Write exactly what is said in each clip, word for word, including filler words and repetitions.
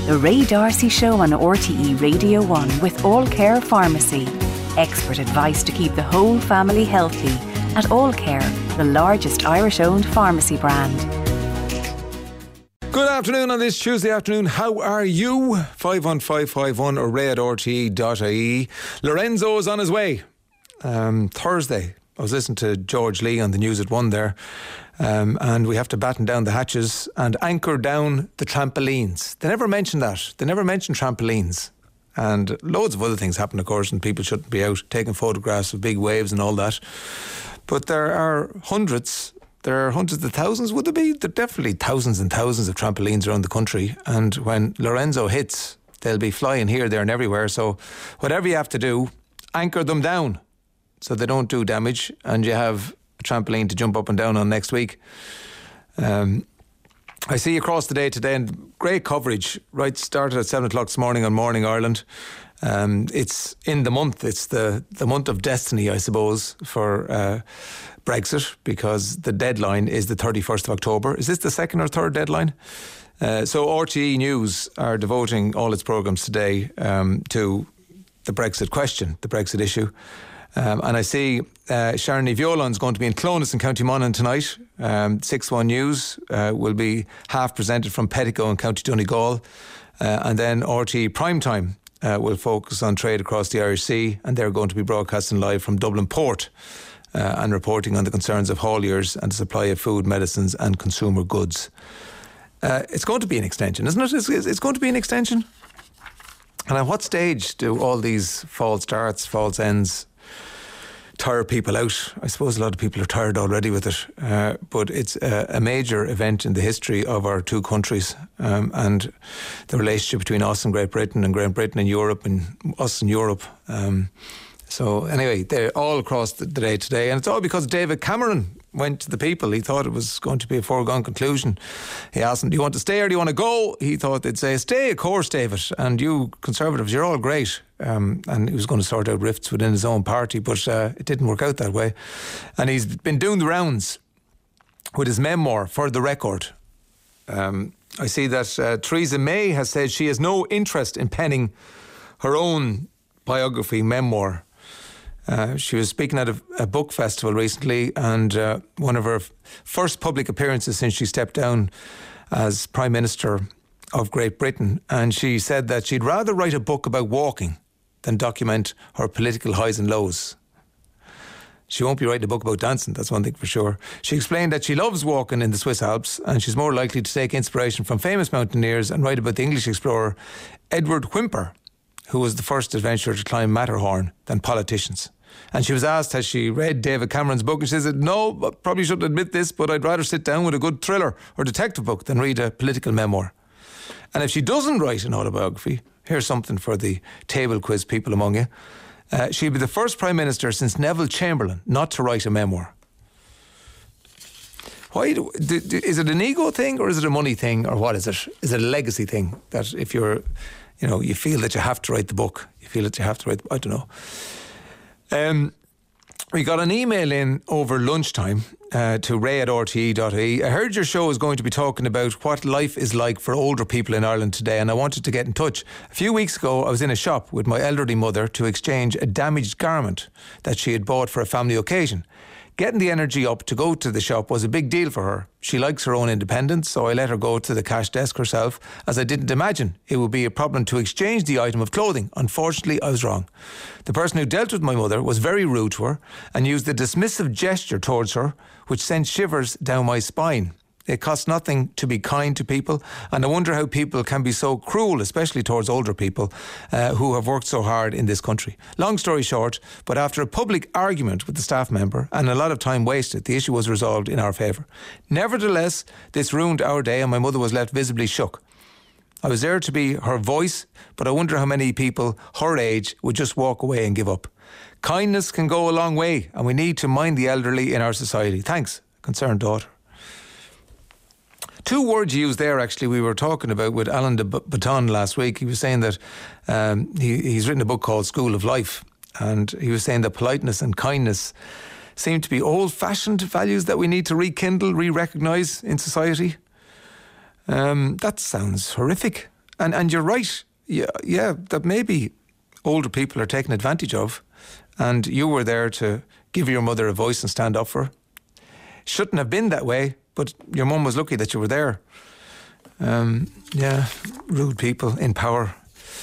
The Ray D'Arcy Show on R T E Radio one with All Care Pharmacy. Expert advice to keep the whole family healthy at All Care, the largest Irish-owned pharmacy brand. Good afternoon on this Tuesday afternoon. How are you? five one five five one or ray at r t e dot i e. Lorenzo is on his way. Um, Thursday, I was listening to George Lee on the news at one there, um, and we have to batten down the hatches and anchor down the trampolines. They never mention that. They never mention trampolines. And loads of other things happen, of course, and people shouldn't be out taking photographs of big waves and all that. But there are hundreds, there are hundreds of thousands, would there be? There are definitely thousands and thousands of trampolines around the country. And when Lorenzo hits, they'll be flying here, there and everywhere. So whatever you have to do, anchor them down so they don't do damage, and you have a trampoline to jump up and down on next week. Um, I see across the day today, and great coverage, right, started at seven o'clock this morning on Morning Ireland. Um, it's in the month, it's the, the month of destiny, I suppose, for uh, Brexit, because the deadline is the thirty-first of October. Is this the second or third deadline? Uh, so R T E News are devoting all its programmes today um, to the Brexit question, the Brexit issue. Um, and I see uh, Sharon Ní Bheoláin is going to be in Clones in County Monaghan tonight. Um, six one News uh, will be half presented from Pettico in County Donegal. Uh, and then R T E Primetime uh, will focus on trade across the Irish Sea, and they're going to be broadcasting live from Dublin Port uh, and reporting on the concerns of hauliers and the supply of food, medicines and consumer goods. Uh, it's going to be an extension, isn't it? It's, it's going to be an extension. And at what stage do all these false starts, false ends tire people out? I suppose a lot of people are tired already with it, uh, but it's a, a major event in the history of our two countries, um, and the relationship between us and Great Britain, and Great Britain and Europe, and us and Europe. Um, so anyway, they're all across the, the day today, and it's all because David Cameron went to the people. He thought it was going to be a foregone conclusion. He asked them, do you want to stay or do you want to go? He thought they'd say, stay, of course, David, and you Conservatives, you're all great. Um, and he was going to sort out rifts within his own party, but uh, it didn't work out that way. And he's been doing the rounds with his memoir, For the Record. Um, I see that uh, Theresa May has said she has no interest in penning her own biography, memoir. Uh, she was speaking at a, a book festival recently, and uh, one of her f- first public appearances since she stepped down as Prime Minister of Great Britain, and she said that she'd rather write a book about walking than document her political highs and lows. She won't be writing a book about dancing, that's one thing for sure. She explained that she loves walking in the Swiss Alps, and she's more likely to take inspiration from famous mountaineers and write about the English explorer Edward Whymper, who was the first adventurer to climb Matterhorn, than politicians. And she was asked, has she read David Cameron's book? And she said, no, I probably shouldn't admit this, but I'd rather sit down with a good thriller or detective book than read a political memoir. And if she doesn't write an autobiography, here's something for the table quiz people among you. Uh, she'll be the first Prime Minister since Neville Chamberlain not to write a memoir. Why do, do, do, is it an ego thing, or is it a money thing, or what is it? Is it a legacy thing that if you're, you know, you feel that you have to write the book, you feel that you have to write, I don't know. Um, we got an email in over lunchtime uh, to ray at r t e dot i e. I heard your show is going to be talking about what life is like for older people in Ireland today, and I wanted to get in touch. A few weeks ago, I was in a shop with my elderly mother to exchange a damaged garment that she had bought for a family occasion. Getting the energy up to go to the shop was a big deal for her. She likes her own independence, so I let her go to the cash desk herself, as I didn't imagine it would be a problem to exchange the item of clothing. Unfortunately, I was wrong. The person who dealt with my mother was very rude to her and used a dismissive gesture towards her, which sent shivers down my spine. It costs nothing to be kind to people, and I wonder how people can be so cruel, especially towards older people uh, who have worked so hard in this country. Long story short, but after a public argument with the staff member and a lot of time wasted, the issue was resolved in our favour. Nevertheless, this ruined our day and my mother was left visibly shook. I was there to be her voice, but I wonder how many people her age would just walk away and give up. Kindness can go a long way, and we need to mind the elderly in our society. Thanks, concerned daughter. Two words used there, actually, we were talking about with Alan de Botton last week. He was saying that um, he, he's written a book called School of Life, and he was saying that politeness and kindness seem to be old-fashioned values that we need to rekindle, re-recognise in society. Um, that sounds horrific. And and you're right. Yeah, yeah, that maybe older people are taken advantage of, and you were there to give your mother a voice and stand up for her. Shouldn't have been that way, but your mum was lucky that you were there. Um, yeah, rude people in power.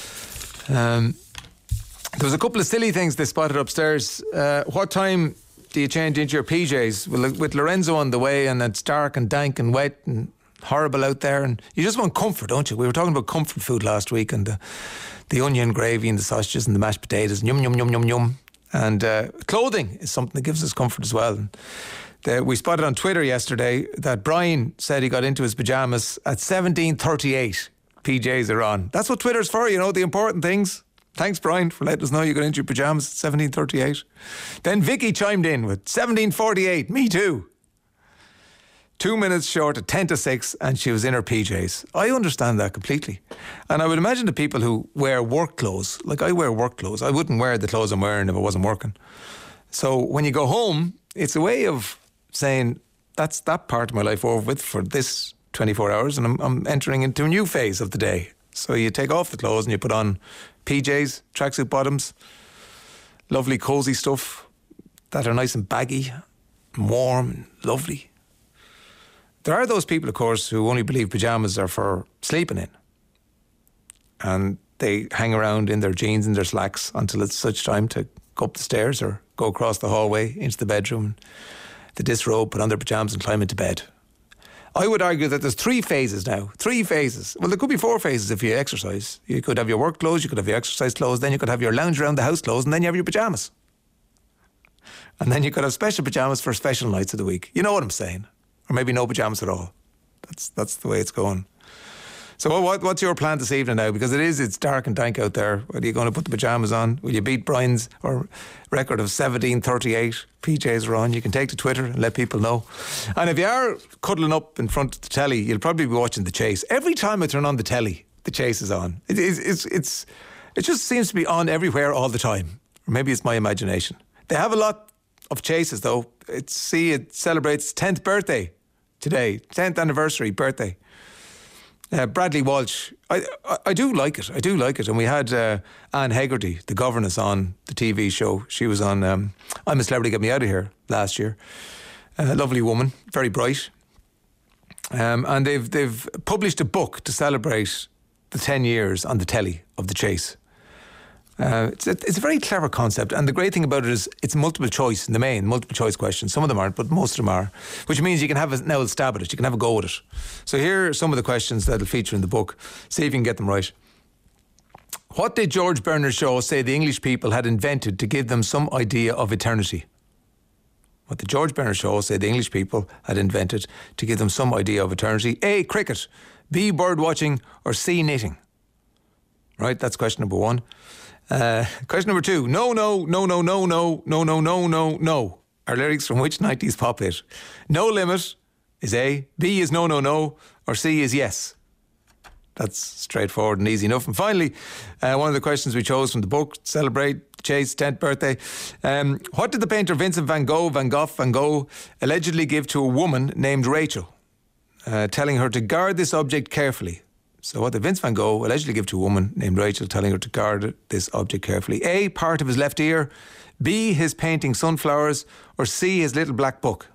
Um, there was a couple of silly things they spotted upstairs. Uh, what time do you change into your P Js? Well, with Lorenzo on the way, and it's dark and dank and wet and horrible out there, and you just want comfort, don't you? We were talking about comfort food last week, and the, the onion gravy and the sausages and the mashed potatoes, and yum, yum, yum, yum, yum. And uh, clothing is something that gives us comfort as well. And the, we spotted on Twitter yesterday that Brian said he got into his pyjamas at seventeen thirty-eight. P Js are on. That's what Twitter's for, you know, the important things. Thanks, Brian, for letting us know you got into your pyjamas at seventeen thirty-eight. Then Vicky chimed in with seventeen forty-eight. Me too. Two minutes short at ten to six, and she was in her P Js. I understand that completely. And I would imagine the people who wear work clothes, like I wear work clothes, I wouldn't wear the clothes I'm wearing if I wasn't working. So when you go home, it's a way of saying, that's that part of my life over with for this twenty-four hours, and I'm, I'm entering into a new phase of the day. So you take off the clothes and you put on P Js, tracksuit bottoms, lovely cosy stuff that are nice and baggy, and warm and lovely. There are those people, of course, who only believe pyjamas are for sleeping in. And they hang around in their jeans and their slacks until it's such time to go up the stairs or go across the hallway into the bedroom, the disrobe, put on their pyjamas and climb into bed. I would argue that there's three phases now. Three phases. Well, there could be four phases if you exercise. You could have your work clothes, you could have your exercise clothes, then you could have your lounge around the house clothes, and then you have your pyjamas. And then you could have special pyjamas for special nights of the week. You know what I'm saying? Or maybe no pyjamas at all. That's that's the way it's going. So what what's your plan this evening now? Because it is, it's dark and dank out there. Are you going to put the pyjamas on? Will you beat Brian's or record of seventeen thirty-eight? P Js are on. You can take to Twitter and let people know. And if you are cuddling up in front of the telly, you'll probably be watching The Chase. Every time I turn on the telly, The Chase is on. It, it's, it's, it's, it just seems to be on everywhere all the time. Or maybe it's my imagination. They have a lot of chases though. It's, see, it celebrates tenth birthday today, tenth anniversary birthday. Uh, Bradley Walsh, I, I I do like it, I do like it. And we had uh, Anne Hegarty, the governess, on the T V show. She was on um, I'm a Celebrity, Get Me Out of Here last year. A uh, lovely woman, very bright. Um, and they've they've published a book to celebrate the ten years on the telly of The Chase. Uh, it's, a, it's a very clever concept, and the great thing about it is it's multiple choice in the main, multiple choice questions. Some of them aren't, but most of them are, which means you can have a now a stab at it, you can have a go at it. So here are some of the questions that'll feature in the book. See if you can get them right. What did George Bernard Shaw say the English people had invented to give them some idea of eternity? What did George Bernard Shaw say the English people had invented to give them some idea of eternity? A, cricket, B, bird watching, or C, knitting? Right, that's question number one. Uh, question number two. No, no, no, no, no, no, no, no, no, no, no. Are lyrics from which nineties pop hit? No limit is A, B is no, no, no, or C is yes. That's straightforward and easy enough. And finally, uh, one of the questions we chose from the book, celebrate Chase tenth birthday. Um, what did the painter Vincent van Gogh, Van Gogh, Van Gogh allegedly give to a woman named Rachel, uh, telling her to guard this object carefully? So what did Vince van Gogh allegedly give to a woman named Rachel, telling her to guard this object carefully? A, part of his left ear, B, his painting sunflowers, or C, his little black book?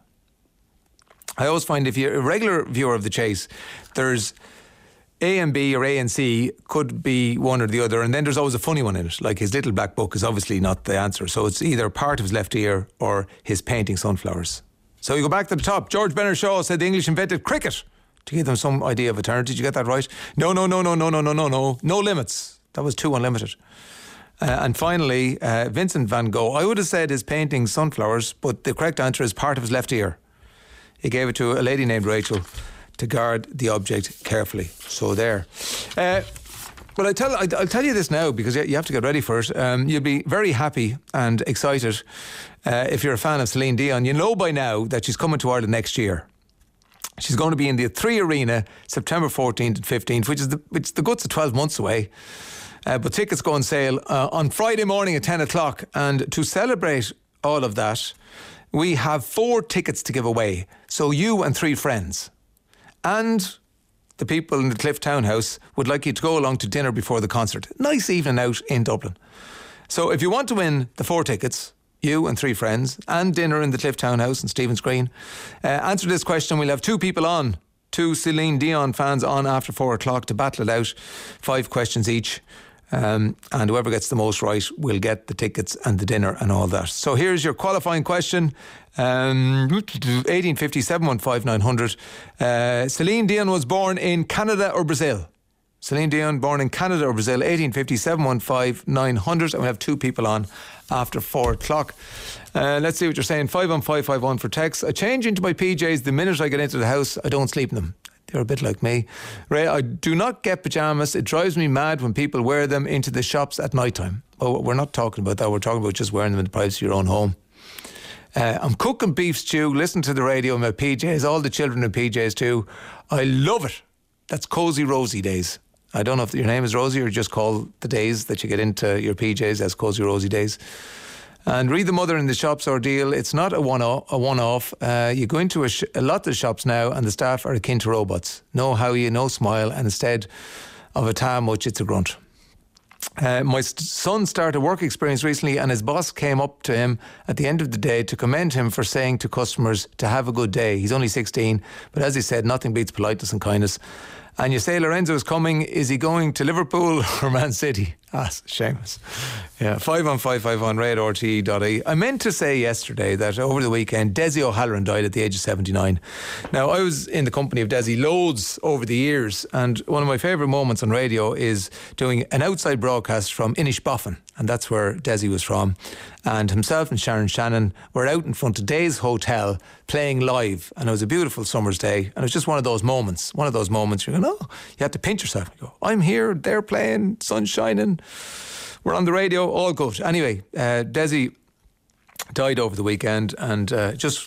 I always find if you're a regular viewer of The Chase, there's A and B or A and C could be one or the other, and then there's always a funny one in it, like his little black book is obviously not the answer. So it's either part of his left ear or his painting sunflowers. So you go back to the top. George Bernard Shaw said the English invented cricket to give them some idea of eternity. Did you get that right? No, no, no, no, no, no, no, no, no. No limits. That was too unlimited. Uh, and finally, uh, Vincent van Gogh. I would have said his painting sunflowers, but the correct answer is part of his left ear. He gave it to a lady named Rachel to guard the object carefully. So there. Uh, well, I tell, I, I'll tell you this now because you have to get ready for it. Um, you'll be very happy and excited uh, if you're a fan of Celine Dion. You know by now that she's coming to Ireland next year. She's going to be in the Three Arena September fourteenth and fifteenth, which is the, which is the guts of twelve months away. Uh, but tickets go on sale uh, on Friday morning at ten o'clock. And to celebrate all of that, we have four tickets to give away. So you and three friends. And the people in the Cliff Townhouse would like you to go along to dinner before the concert. Nice evening out in Dublin. So if you want to win the four tickets, you and three friends, and dinner in the Cliff Townhouse in Stephen's Green, uh, answer this question. We'll have two people on, two Celine Dion fans on after four o'clock to battle it out. Five questions each. Um, and whoever gets the most right will get the tickets and the dinner and all that. So here's your qualifying question. Um, eighteen fifty, seven one five, nine hundred. Uh, Celine Dion was born in Canada or Brazil? Celine Dion born in Canada or Brazil? eighteen fifty, seven one five, nine hundred. And we have two people on after four o'clock. Uh, let's see what you're saying. five one five five one for text. I change into my P Js the minute I get into the house. I don't sleep in them. They're a bit like me. Ray, I do not get pyjamas. It drives me mad when people wear them into the shops at night time. Oh, we're not talking about that. We're talking about just wearing them in the privacy of your own home. Uh, I'm cooking beef stew, listen to the radio in my P Js, all the children in P Js too. I love it. That's Cozy Rosie days. I don't know if your name is Rosie or just call the days that you get into your P Js as Cozy Rosie days. And read the mother in the shops ordeal. It's not a one-off. A one-off. Uh, you go into a, sh- a lot of the shops now and the staff are akin to robots. No howie, no smile, and instead of a ta much, it's a grunt. Uh, my st- son started a work experience recently and his boss came up to him at the end of the day to commend him for saying to customers to have a good day. He's only sixteen, but as he said, nothing beats politeness and kindness. And you say Lorenzo is coming. Is he going to Liverpool or Man City? Ah, Seamus. Yeah, five one five five one, red r t e dot I E. I meant to say yesterday that over the weekend, Desi O'Halloran died at the age of seventy-nine. Now, I was in the company of Desi loads over the years, and one of my favourite moments on radio is doing an outside broadcast from Inishbofin, and that's where Desi was from. And himself and Sharon Shannon were out in front of Days Hotel playing live, and it was a beautiful summer's day, and it was just one of those moments, one of those moments you're going, oh, you have to pinch yourself. You go, I'm here, they're playing, sun's shining, we're on the radio, all good. Anyway, uh, Desi died over the weekend, and uh, just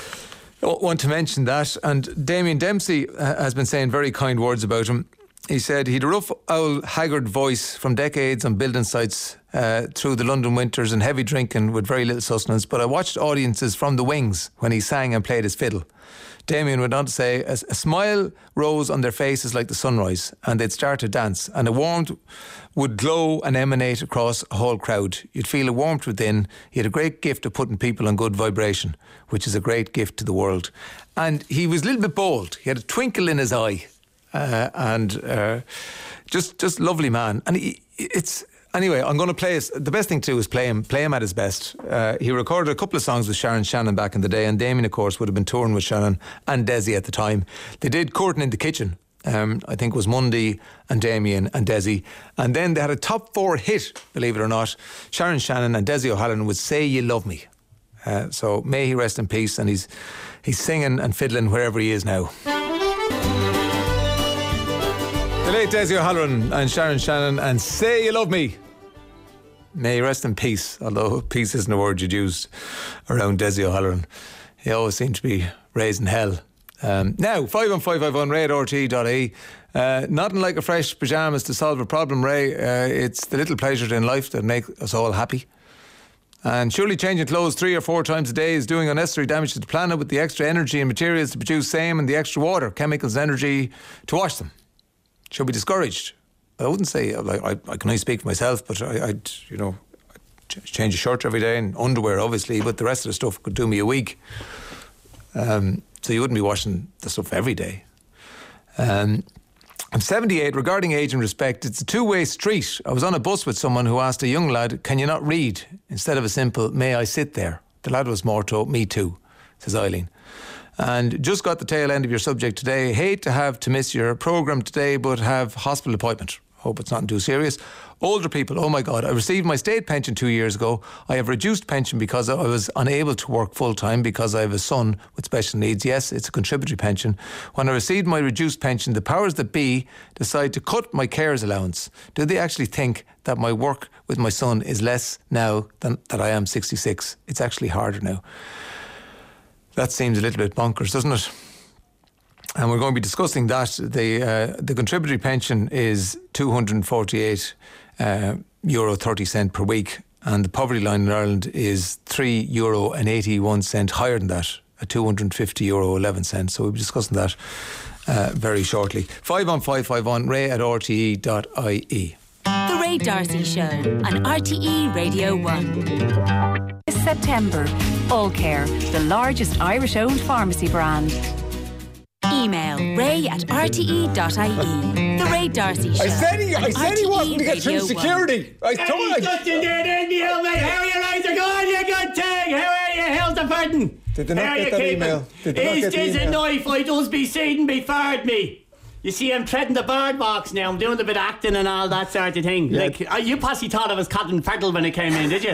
want to mention that. And Damien Dempsey uh, has been saying very kind words about him. He said he'd a rough, owl, haggard voice from decades on building sites uh, through the London winters and heavy drinking with very little sustenance, but I watched audiences from the wings when he sang and played his fiddle. Damien went on to say, a, a smile rose on their faces like the sunrise, and they'd start to dance, and a warmth would glow and emanate across a whole crowd. You'd feel a warmth within. He had a great gift of putting people on good vibration, which is a great gift to the world. And he was a little bit bold. He had a twinkle in his eye. Uh, and uh, just just lovely man. And he, it's anyway, I'm going to play his, the best thing to do is play him play him at his best. Uh, he recorded a couple of songs with Sharon Shannon back in the day, and Damien, of course, would have been touring with Shannon and Desi at the time. They did Courting in the Kitchen. Um, I think it was Mundy and Damien and Desi, and then they had a top four hit, believe it or not. Sharon Shannon and Desi O'Halloran would Say You Love Me. Uh, so may he rest in peace, and he's he's singing and fiddling wherever he is now. The late Desi O'Halloran and Sharon Shannon and Say You Love Me. May he rest in peace, although peace isn't a word you'd use around Desi O'Halloran. He always seemed to be raising hell. Um, now, five one five five one, red r t e dot I E. Uh, nothing like a fresh pyjamas to solve a problem, Ray. Uh, it's the little pleasures in life that make us all happy. And surely changing clothes three or four times a day is doing unnecessary damage to the planet with the extra energy and materials to produce same and the extra water, chemicals and energy to wash them. Should be discouraged. I wouldn't say, like, I, I can only speak for myself, but I, I'd, you know, I'd change a shirt every day and underwear, obviously, but the rest of the stuff could do me a week. Um, so you wouldn't be washing the stuff every day. Um, I'm seventy-eight. Regarding age and respect, it's a two-way street. I was on a bus with someone who asked a young lad, can you not read? Instead of a simple, may I sit there? The lad was more to, me too, says Eileen. And just got the tail end of your subject today. Hate to have to miss your programme today, but have hospital appointment. Hope it's nothing too serious. Older people, oh my God, I received my state pension two years ago. I have reduced pension because I was unable to work full-time because I have a son with special needs. Yes, it's a contributory pension. When I received my reduced pension, the powers that be decide to cut my carers allowance. Do they actually think that my work with my son is less now than that I am sixty-six? It's actually harder now. That seems a little bit bonkers, doesn't it? And we're going to be discussing that. The uh, the contributory pension is two hundred forty-eight uh, euro thirty cent per week, and the poverty line in Ireland is three euro and eighty-one cent higher than that, at two hundred fifty euro eleven cents. So we'll be discussing that uh, very shortly. five one five five one, ray at r t e dot i e. The Ray D'Arcy Show on R T E Radio one. This September, Allcare, the largest Irish-owned pharmacy brand. Email ray at r t e dot i e. The Ray D'Arcy Show. I said he, I said he wasn't to get through security. I Hey, told he's just in there, then, you mate. How are you, Riser? Go on, you good thing. How are you? How's the burden? Did they not How get you that keeping? email? Did they not Is get the this a email? knife? I does be seen before me. You see, I'm treading the bird box now. I'm doing a bit of acting and all that sort of thing. Yeah. Like, uh, you possibly thought I was cotton fertile when I came in, did you?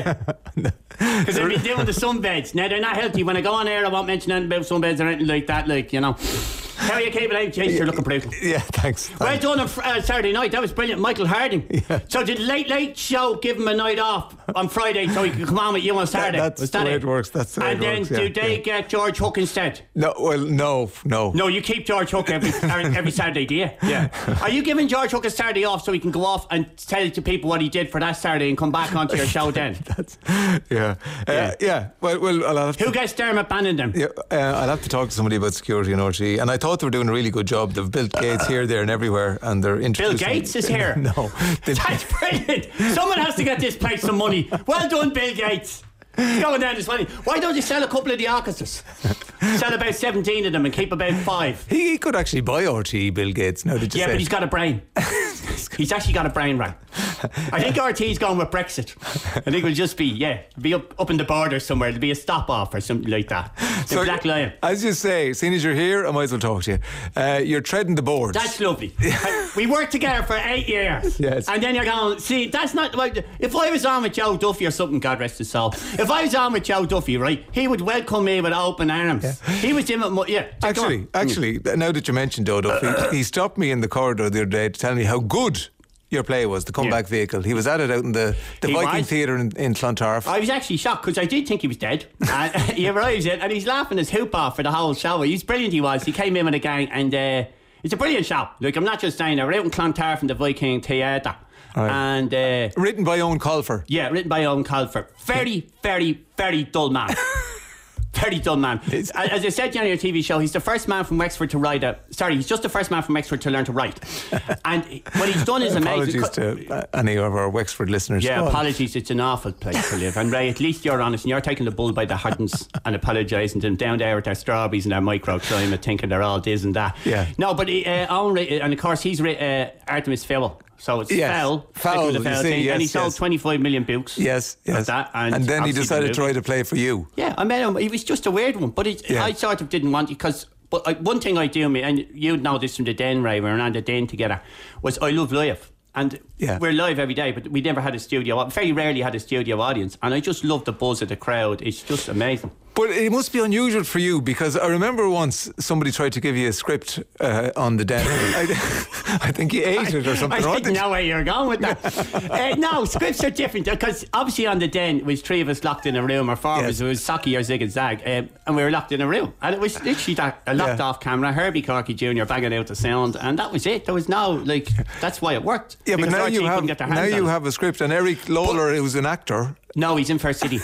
Because I've been doing the sunbeds. Now, they're not healthy. When I go on air, I won't mention anything about sunbeds or anything like that, like, you know. How are you keeping out, James? You're looking brutal. Yeah, thanks. Well thanks. done on fr- uh, Saturday night. That was brilliant. Michael Harding. Yeah. So did Late Late Show give him a night off on Friday so he could come on with you on Saturday? that's was the that way it works. That's the way and it then works, yeah, do they yeah. get George Hook instead? No, well, no, no. No, you keep George Hook every every Saturday, do you? Yeah. Are you giving George Hook a Saturday off so he can go off and tell to people what he did for that Saturday and come back onto your show then? That's, yeah. Uh, Yeah. yeah. Well, well, I'll have to, Who gets Dermot Bannon then? yeah, uh, I'll have to talk to somebody about security in R T E. And I thought they were doing a really good job. They've built gates here, there, and everywhere, and they're Bill introducing. Gates is here. No, they- That's brilliant. Someone has to get this place some money. Well done, Bill Gates. It's going down this money. Why don't you sell a couple of the orchestras? Sell about seventeen of them and keep about five. he, he could actually buy R T E, Bill Gates. Now did you Yeah, say? but he's got a brain. He's actually got a brain, right? I think R T's going with Brexit. I think it'll just be, yeah, be up, up in the border somewhere. It'll be a stop off or something like that. The So, Black Lion. as you say, seeing as you're here, I might as well talk to you. Uh, you're treading the boards. That's lovely. We worked together for eight years. Yes. And then you're going, see, that's not. Well, if I was on with Joe Duffy or something, God rest his soul. If I was on with Joe Duffy, right, he would welcome me with open arms. Yeah. He was doing it, yeah. go Actually, on. actually, now that you mentioned Dodo, he, he stopped me in the corridor the other day to tell me how good your play was, the comeback Yeah. vehicle. He was at it out in the, the He Viking was. Theatre in, in Clontarf. I was actually shocked because I did think he was dead. And he arrives in and he's laughing his hoop off for the whole show. He's brilliant, he was. He came in with a gang and uh, it's a brilliant show. Like, I'm not just saying that. We're out in Clontarf in the Viking Theatre. Right. And uh, Written by Owen Colfer. yeah, written by Owen Colfer. Very, very, very dull man. Very dull man. As I said on your T V show, he's the first man from Wexford to write a. Sorry, he's just the first man from Wexford to learn to write. And what he's done is amazing. Apologies to uh, any of our Wexford listeners. Yeah, Go on. apologies. It's an awful place to live. And Ray, at least you're honest and you're taking the bull by the horns and apologising to them down there with their strawberries and their microclimate, thinking they're all this and that. Yeah. No, but uh, Owen, writ- and of course he's writ, uh, Artemis Fowl. So it's Yes. Fowl. Fowl, stick with the you Fowl see, thing. yes, and he sold yes. twenty-five million books. Yes, of yes. That, and, and then he obviously decided the to write a play for you. Yeah, I met him. He was just a weird one, but it, Yeah. I sort of didn't want it because. But I, one thing I do, me and you know this from the Den, Ray, we were on the Den together, was I love live. And Yeah. we're live every day, but we never had a studio. Very rarely had a studio audience, and I just love the buzz of the crowd. It's just amazing. But it must be unusual for you, because I remember once somebody tried to give you a script uh, on the Den. I, I think you ate it or something. I or didn't know where you were going with that. uh, no, scripts are different because obviously on the Den, it was three of us locked in a room, or four of Yes. us. It was Socky or Zig and Zag, um, and we were locked in a room, and it was literally that a locked Yeah. off camera. Herbie Corky Junior banging out the sound, and that was it. There was no like. That's why it worked. Yeah, but Because now R T you couldn't have get their now hands you on it. have a script, and Eric Lawler, who's an actor, No, he's in Fair City.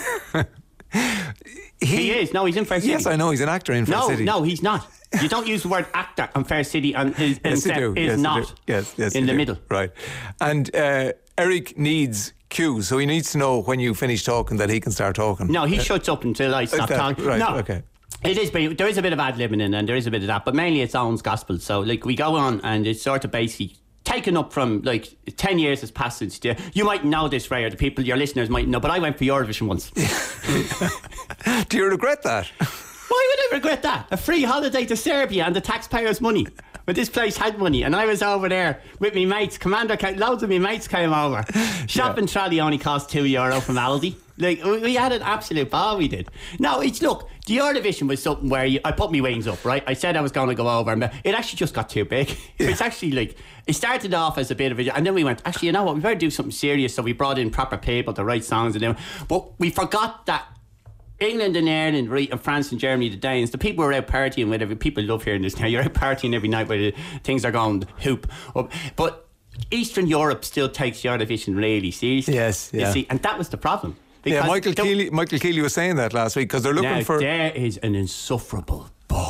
He is. No, he's in Fair City. Yes, I know he's an actor in Fair No, City. no, he's not. You don't use the word actor on Fair City, and is, Yes, you do. is Yes, you not. do. Yes, yes, in you the do. middle. Right. And uh, Eric needs cues, so he needs to know when you finish talking that he can start talking. No, he shuts up until I stop that- talking. right, no, okay. It is, but there is a bit of ad libbing in, and there is a bit of that, but mainly it's Owen's gospel. So, like, we go on, and it's sort of basically taken up from like ten years has passed since the, you might know this, Ray, or the people, your listeners might know, but I went for Eurovision once. Do you regret that? Why would I regret that? A free holiday to Serbia and the taxpayers' money. But this place had money, and I was over there with me mates. Commander, came, loads of me mates came over. Shopping Yeah. trolley only cost two euro from Aldi. Like, we we had an absolute ball, we did. No, it's look, the Eurovision was something where you, I put my wings up, right? I said I was going to go over, and it actually just got too big. It's actually like, it started off as a bit of a, and then we went, actually, you know what, we better do something serious. So we brought in proper people to write songs and them. But we forgot that England and Ireland, right, and France and Germany, the Danes, the people who are out partying with every people love hearing this now. You're out partying every night where the things are going hoop up. But Eastern Europe still takes Eurovision really seriously. Yes, yeah. You see, and that was the problem. Yeah, Because Michael the- Keeley, Michael Keeley was saying that last week because they're looking now, for. there is an insufferable ball.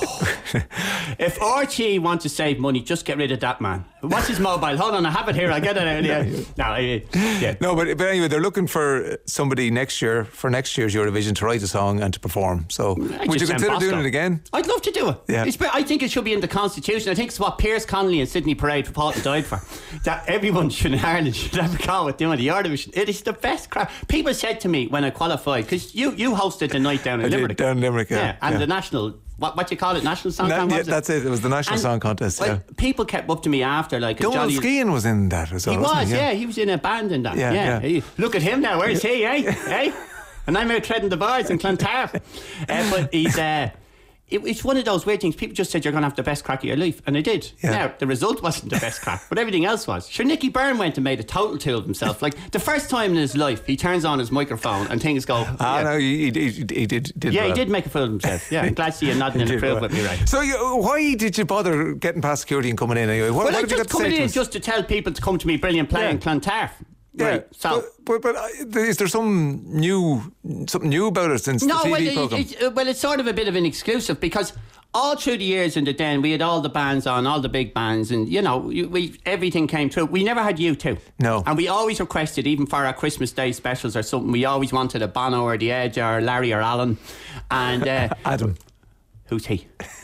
If R T E want to save money, just get rid of that man. What's his mobile? Hold on, I have it here. I'll get it out. Yeah. No, I- yeah. No, but, but anyway, they're looking for somebody next year, for next year's Eurovision, to write a song and to perform. So I would you just sent consider Bosco. doing it again? I'd love to do it. Yeah. It's, I think it should be in the Constitution. I think it's what Piers Connolly and Sydney Parade for Paul died for. That everyone should in Ireland should have a go with doing the Eurovision. It is the best crap. People said to me when I qualified, because you, you hosted the night down in I did, Limerick. down in Limerick, yeah. and yeah. the national, what what you call it, national song Na- contest. yeah, that's it. It was the National And, Song Contest. well, Yeah. people kept up to me after, like, Donald Johnny- Skean was in that as well. He wasn't was, he? yeah. He was in a band in that. Yeah, Yeah, yeah. He- look at him now. Where's he, eh? eh? And I'm out treading the bars in Clontarf. uh, but he's... Uh, it, it's one of those weird things. People just said you're going to have the best crack of your life, and I did. Yeah. Now, the result wasn't the best crack, but everything else was. Sure, Nicky Byrne went and made a total tool of himself. Like, the first time in his life, he turns on his microphone and things go... Ah, yeah. no, he, he, he, he did, did Yeah, well. he did make a fool of himself. Yeah, I'm glad to see you nodding He and did approve well. with me, right? So you, why did you bother getting past security and coming in anyway? What, Well, what I'm have you got just to say coming to in us? just to tell people to come to me brilliant play Yeah. in Clontarf. Yeah, Right, so... but, but, but uh, is there some new something new about it since No, the T V well, program? it, it, uh, well, it's sort of a bit of an exclusive because all through the years in the Den, we had all the bands on, all the big bands, and you know, we, we everything came through. We never had U two. No. And we always requested, even for our Christmas Day specials or something, we always wanted a Bono or The Edge or Larry or Alan. And uh, Adam, who's he?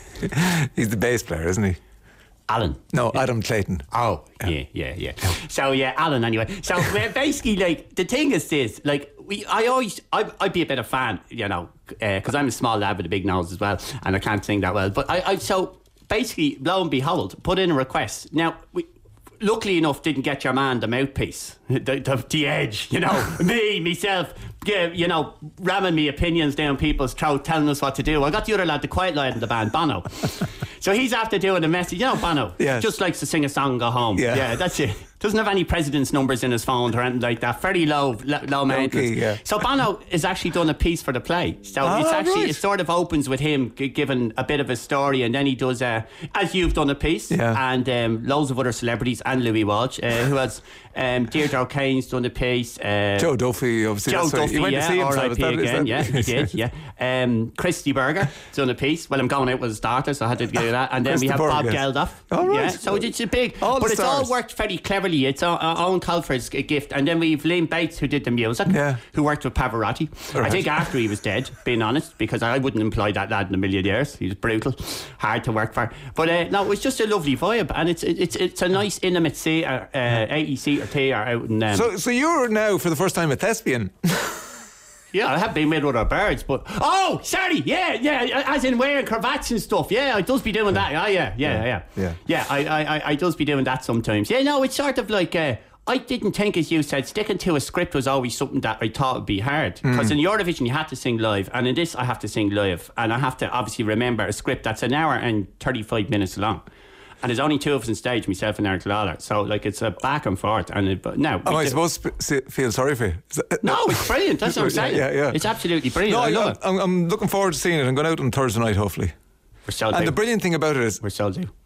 he's the bass player, isn't he? Alan. No, Adam Clayton. Oh, yeah, yeah, yeah. So, yeah, Alan, anyway. So, we're basically, like, the thing is this, like, we, I always, I, I'd be a bit of a fan, you know, because uh, I'm a small lad with a big nose as well, and I can't sing that well. But I, I, so, basically, lo and behold, put in a request. Now, we, luckily enough, didn't get your man the mouthpiece, the, the, the Edge, you know, me, myself, yeah, you know, ramming me opinions down people's throat, telling us what to do. I got the other lad, the quiet lad in the band, Bono. So he's after doing a message. You know, Bono Yes. just likes to sing a song and go home. Yeah. Yeah, that's it. Doesn't have any president's numbers in his phone or anything like that. Very low, low, low maintenance. key, yeah. So Bono has actually done a piece for the play. So Ah, it's actually right. it sort of opens with him g- giving a bit of a story, and then he does, uh, as you've done a piece, Yeah. and um, loads of other celebrities, and Louis Walsh, uh, who has um, Deirdre O'Kane's done a piece. Uh, Joe Duffy, obviously. Joe that's right. Duffy, He went yeah, to see himself. R I P Is that- is again, that- yeah, he did, yeah. Um, Christy Berger done a piece. Well, I'm going out with his daughter, so I had to do that. And then Christy we have Berger, Bob yes. Geldof. Oh, right. Yeah, so it's a big, All the but it's all stars. worked very cleverly. It's our, our own Colford's a gift. And then we've Liam Bates, who did the music, Yeah. who worked with Pavarotti. Right. I think after he was dead, being honest, because I wouldn't employ that lad in a million years. He was brutal, hard to work for. But uh, no, it was just a lovely vibe, and it's it's it's a nice intimate theatre, uh, eighty seater theatre out in. Um, So, so you're now for the first time a thespian. Yeah, I have been with other birds, but oh, sorry, yeah, yeah, as in wearing cravats and stuff. Yeah, I does be doing that. Oh, yeah, yeah, yeah, Yeah. yeah. I, I, I, I does be doing that sometimes. Yeah, no, it's sort of like uh, I didn't think, as you said, sticking to a script was always something that I thought would be hard. Because in Eurovision you had to sing live, and in this I have to sing live, and I have to obviously remember a script that's an hour and thirty-five minutes long. And there's only two of us on stage, myself and Eric Lawler. So, like, it's a back and forth. And it, but now, Am I we- supposed to s- feel sorry for you? Is that- no, it's brilliant. That's what I'm saying. Yeah, yeah. It's absolutely brilliant. No, I I, love it. I'm, I'm looking forward to seeing it. I'm going out on Thursday night, hopefully. We're sold And out. the brilliant thing about it is, We're sold out.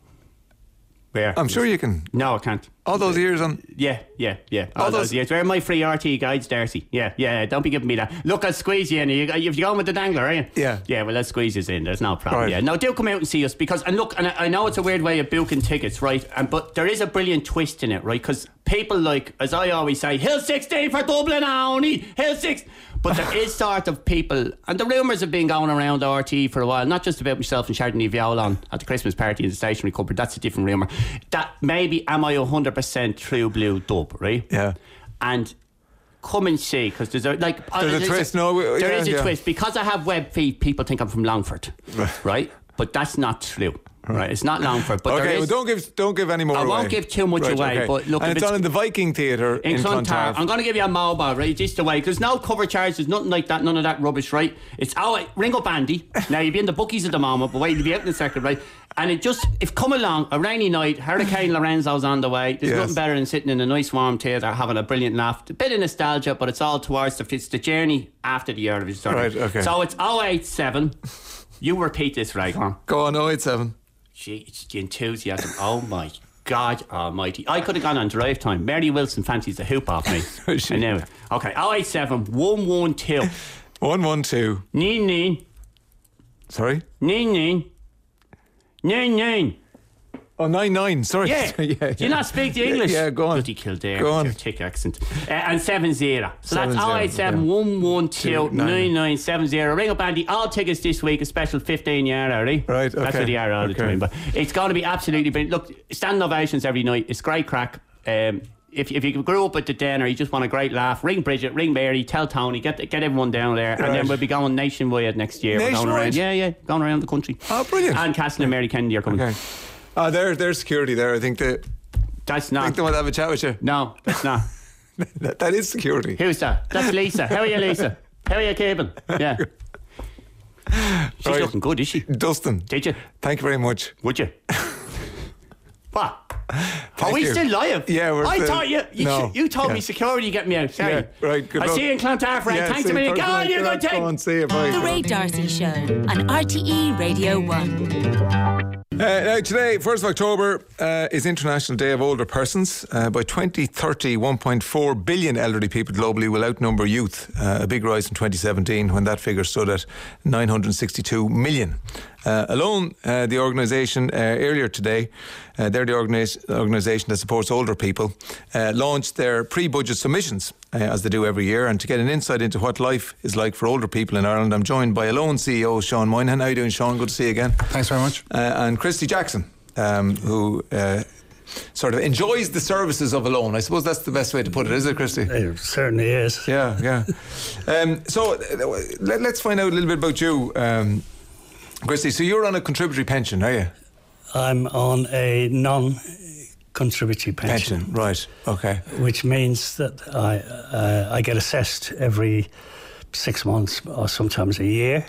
Where? I'm sure you can. No, I can't. All those years on. Yeah, yeah, yeah. All All those- those years. Where are my free R T E guides, Darcy? Yeah, yeah. Don't be giving me that. Look, I'll squeeze you in. You, you've gone with the dangler, are you? Yeah. Yeah, well, let's squeeze you in. There's no problem. Right. Yeah. No, do come out and see us because, and look, and I, I know it's a weird way of booking tickets, right? And but there is a brilliant twist in it, right? Because people like, as I always say, Hill sixteen for Dublin only. Hill six. But there is sort of people, and the rumours have been going around R T E for a while, not just about myself and Chardonnay Violon at the Christmas party in the stationery cupboard, that's a different rumour, that maybe am I one hundred percent true blue dub, right? Yeah. And come and see, because there's a, like... There's a there's twist, no, we- There yeah, is a yeah. twist. Because I have web feet, people think I'm from Longford, Right. right? But that's not true, right? It's not Longford, but there Okay, is... well, don't give don't give any more I away. won't give too much Right, away, okay. but look, and if it's it's- on in the Viking Theatre in, In Clontarf. Clontarf. I'm going to give you a mobile, right? Just the way. There's no cover charge. There's nothing like that. None of that rubbish, right? It's, oh, wait, ring up Andy. Now, you'll be in the bookies at the moment, but wait, you'll be out in a second, right? And it just, if come along, a rainy night, Hurricane Lorenzo's on the way. There's Yes. nothing better than sitting in a nice warm theatre, having a brilliant laugh. A bit of nostalgia, but it's all towards the, it's the journey after the Eurovision. Sorry. Right, okay. So it's oh eight seven. You repeat this, right, Con? Go on, oh eight seven. Gee, it's the enthusiasm. Oh my God almighty. I could have gone on drive time. Mary Wilson fancies the hoop off me. Is she? I know it. Okay, oh eight seven, one one two. one one two. Neen, neen, Sorry? neen, neen. Nine nine. Oh, nine nine. Sorry. Yeah. yeah, yeah. Do you not speak the English? Yeah, go on. Bloody Kildare. Go on. Your thick accent. Uh, and seven zero. So Seven that's zero, oh eight seven one one two nine nine seven zero. Ring up Andy. All tickets this week, a special fifteen euro, right? Right, That's okay. what they are all the Okay. time. But it's going to be absolutely brilliant. Look, standing ovations every night. It's great crack. Um, if if you grew up at the den or you just want a great laugh, ring Bridget, ring Mary, tell Tony, get get everyone down there, and Right. then we'll be going nationwide next year. We're going Nationwide? around, yeah, yeah, going around the country. Oh, brilliant. And Castle and Mary Kennedy are coming. Okay. Oh, there, there's security there. I think they, That's I not. think they want to have a chat with you. No, that's not. that, that is security. Who's that? That's Lisa. How are you, Lisa? How are you keeping? Yeah. She's Right. looking good, is she? Dustin, Did you? thank you very much. Would you? What? Thank Are we you. still live? Yeah, we're I still- thought you. You, No. you told Yeah. me security get me out. Sorry. Yeah, right, good I luck. see you in Clontarf, right? Yeah, Thanks see a million. you Go on, Thursday you night. good Go thing. on, see you. Bye. The Ray Darcy Show on R T E Radio one. Uh, now today, first of October, uh, is International Day of Older Persons. Uh, by twenty thirty, one point four billion elderly people globally will outnumber youth, uh, a big rise from twenty seventeen when that figure stood at nine hundred sixty-two million. Uh, alone, uh, the organisation uh, earlier today, uh, they're the organis- organisation that supports older people, uh, launched their pre-budget submissions, uh, as they do every year. And to get an insight into what life is like for older people in Ireland, I'm joined by Alone C E O Sean Moynihan. How are you doing, Sean? Good to see you again. Thanks very much. Uh, and Christy Jackson, um, who uh, sort of enjoys the services of Alone. I suppose that's the best way to put it, is it, Christy? It certainly is. Yeah, yeah. um, so uh, let, let's find out a little bit about you, um, Christy. So you're on a contributory pension, are you? I'm on a non-contributory pension, Pension, right? Okay. which means that I uh, I get assessed every six months or sometimes a year,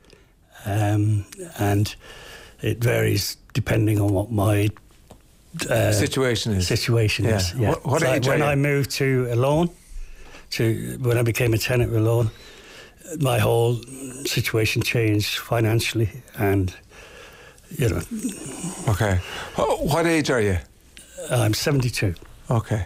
um, and it varies depending on what my uh, Situation is. situation Yeah. is. Yeah. What- what It's like age are when you? I moved to Alone, to when I became a tenant with Alone, my whole situation changed financially, and you know, Okay. Wh- What age are you? I'm seventy-two. Okay.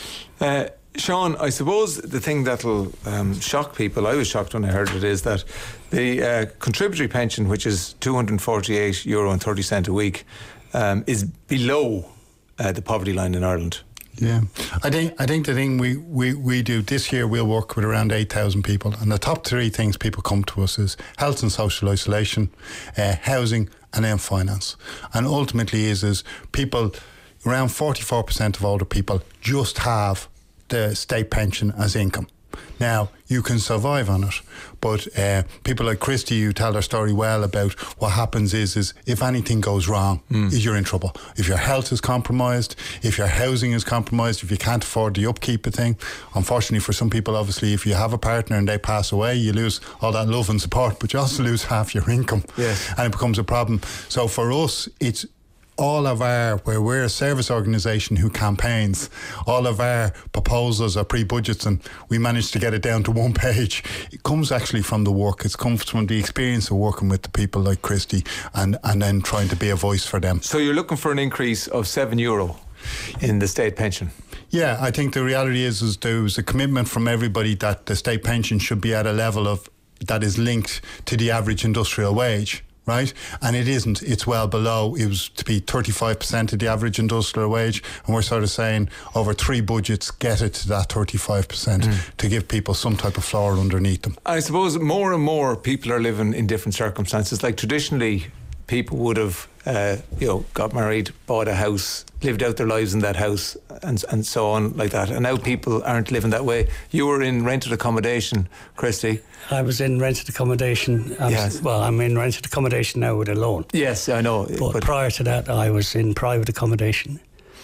Uh, Sean, I suppose the thing that'll um, shock people, I was shocked when I heard it, is that the uh, contributory pension, which is two hundred forty-eight euro and thirty cent a week, um, is below uh, the poverty line in Ireland. Yeah, I think I think the thing we, we, we do this year, we'll work with around eight thousand people, and the top three things people come to us is health and social isolation, uh, housing, and then finance. And ultimately, is is people around forty-four percent of older people just have the state pension as income. Now, you can survive on it, but uh, people like Christy, who tell their story well about what happens is, is if anything goes wrong, Mm. is you're in trouble. If your health is compromised, if your housing is compromised, if you can't afford the upkeep of thing. Unfortunately for some people, obviously, if you have a partner and they pass away, you lose all that love and support, but you also lose half your income. Yes. And it becomes a problem. So for us, it's all of our, where we're a service organisation who campaigns, all of our proposals are pre-budgets, and we managed to get it down to one page. It comes actually from the work. It comes from the experience of working with the people like Christy, and, and then trying to be a voice for them. So you're looking for an increase of seven euro in the state pension. Yeah, I think the reality is, is there was a commitment from everybody that the state pension should be at a level of that is linked to the average industrial wage. Right? And it isn't. It's well below. It was to be thirty-five percent of the average industrial wage. And we're sort of saying over three budgets, get it to that thirty-five percent mm. to give people some type of floor underneath them. I suppose more and more people are living in different circumstances. Like traditionally, people would have, uh, you know, got married, bought a house, lived out their lives in that house, and and so on like that. And now people aren't living that way. You were in rented accommodation, Christy. I was in rented accommodation. I'm, Yes. Well, I'm in rented accommodation now with a loan. Yes, I know. But, But prior to that, I was in private accommodation,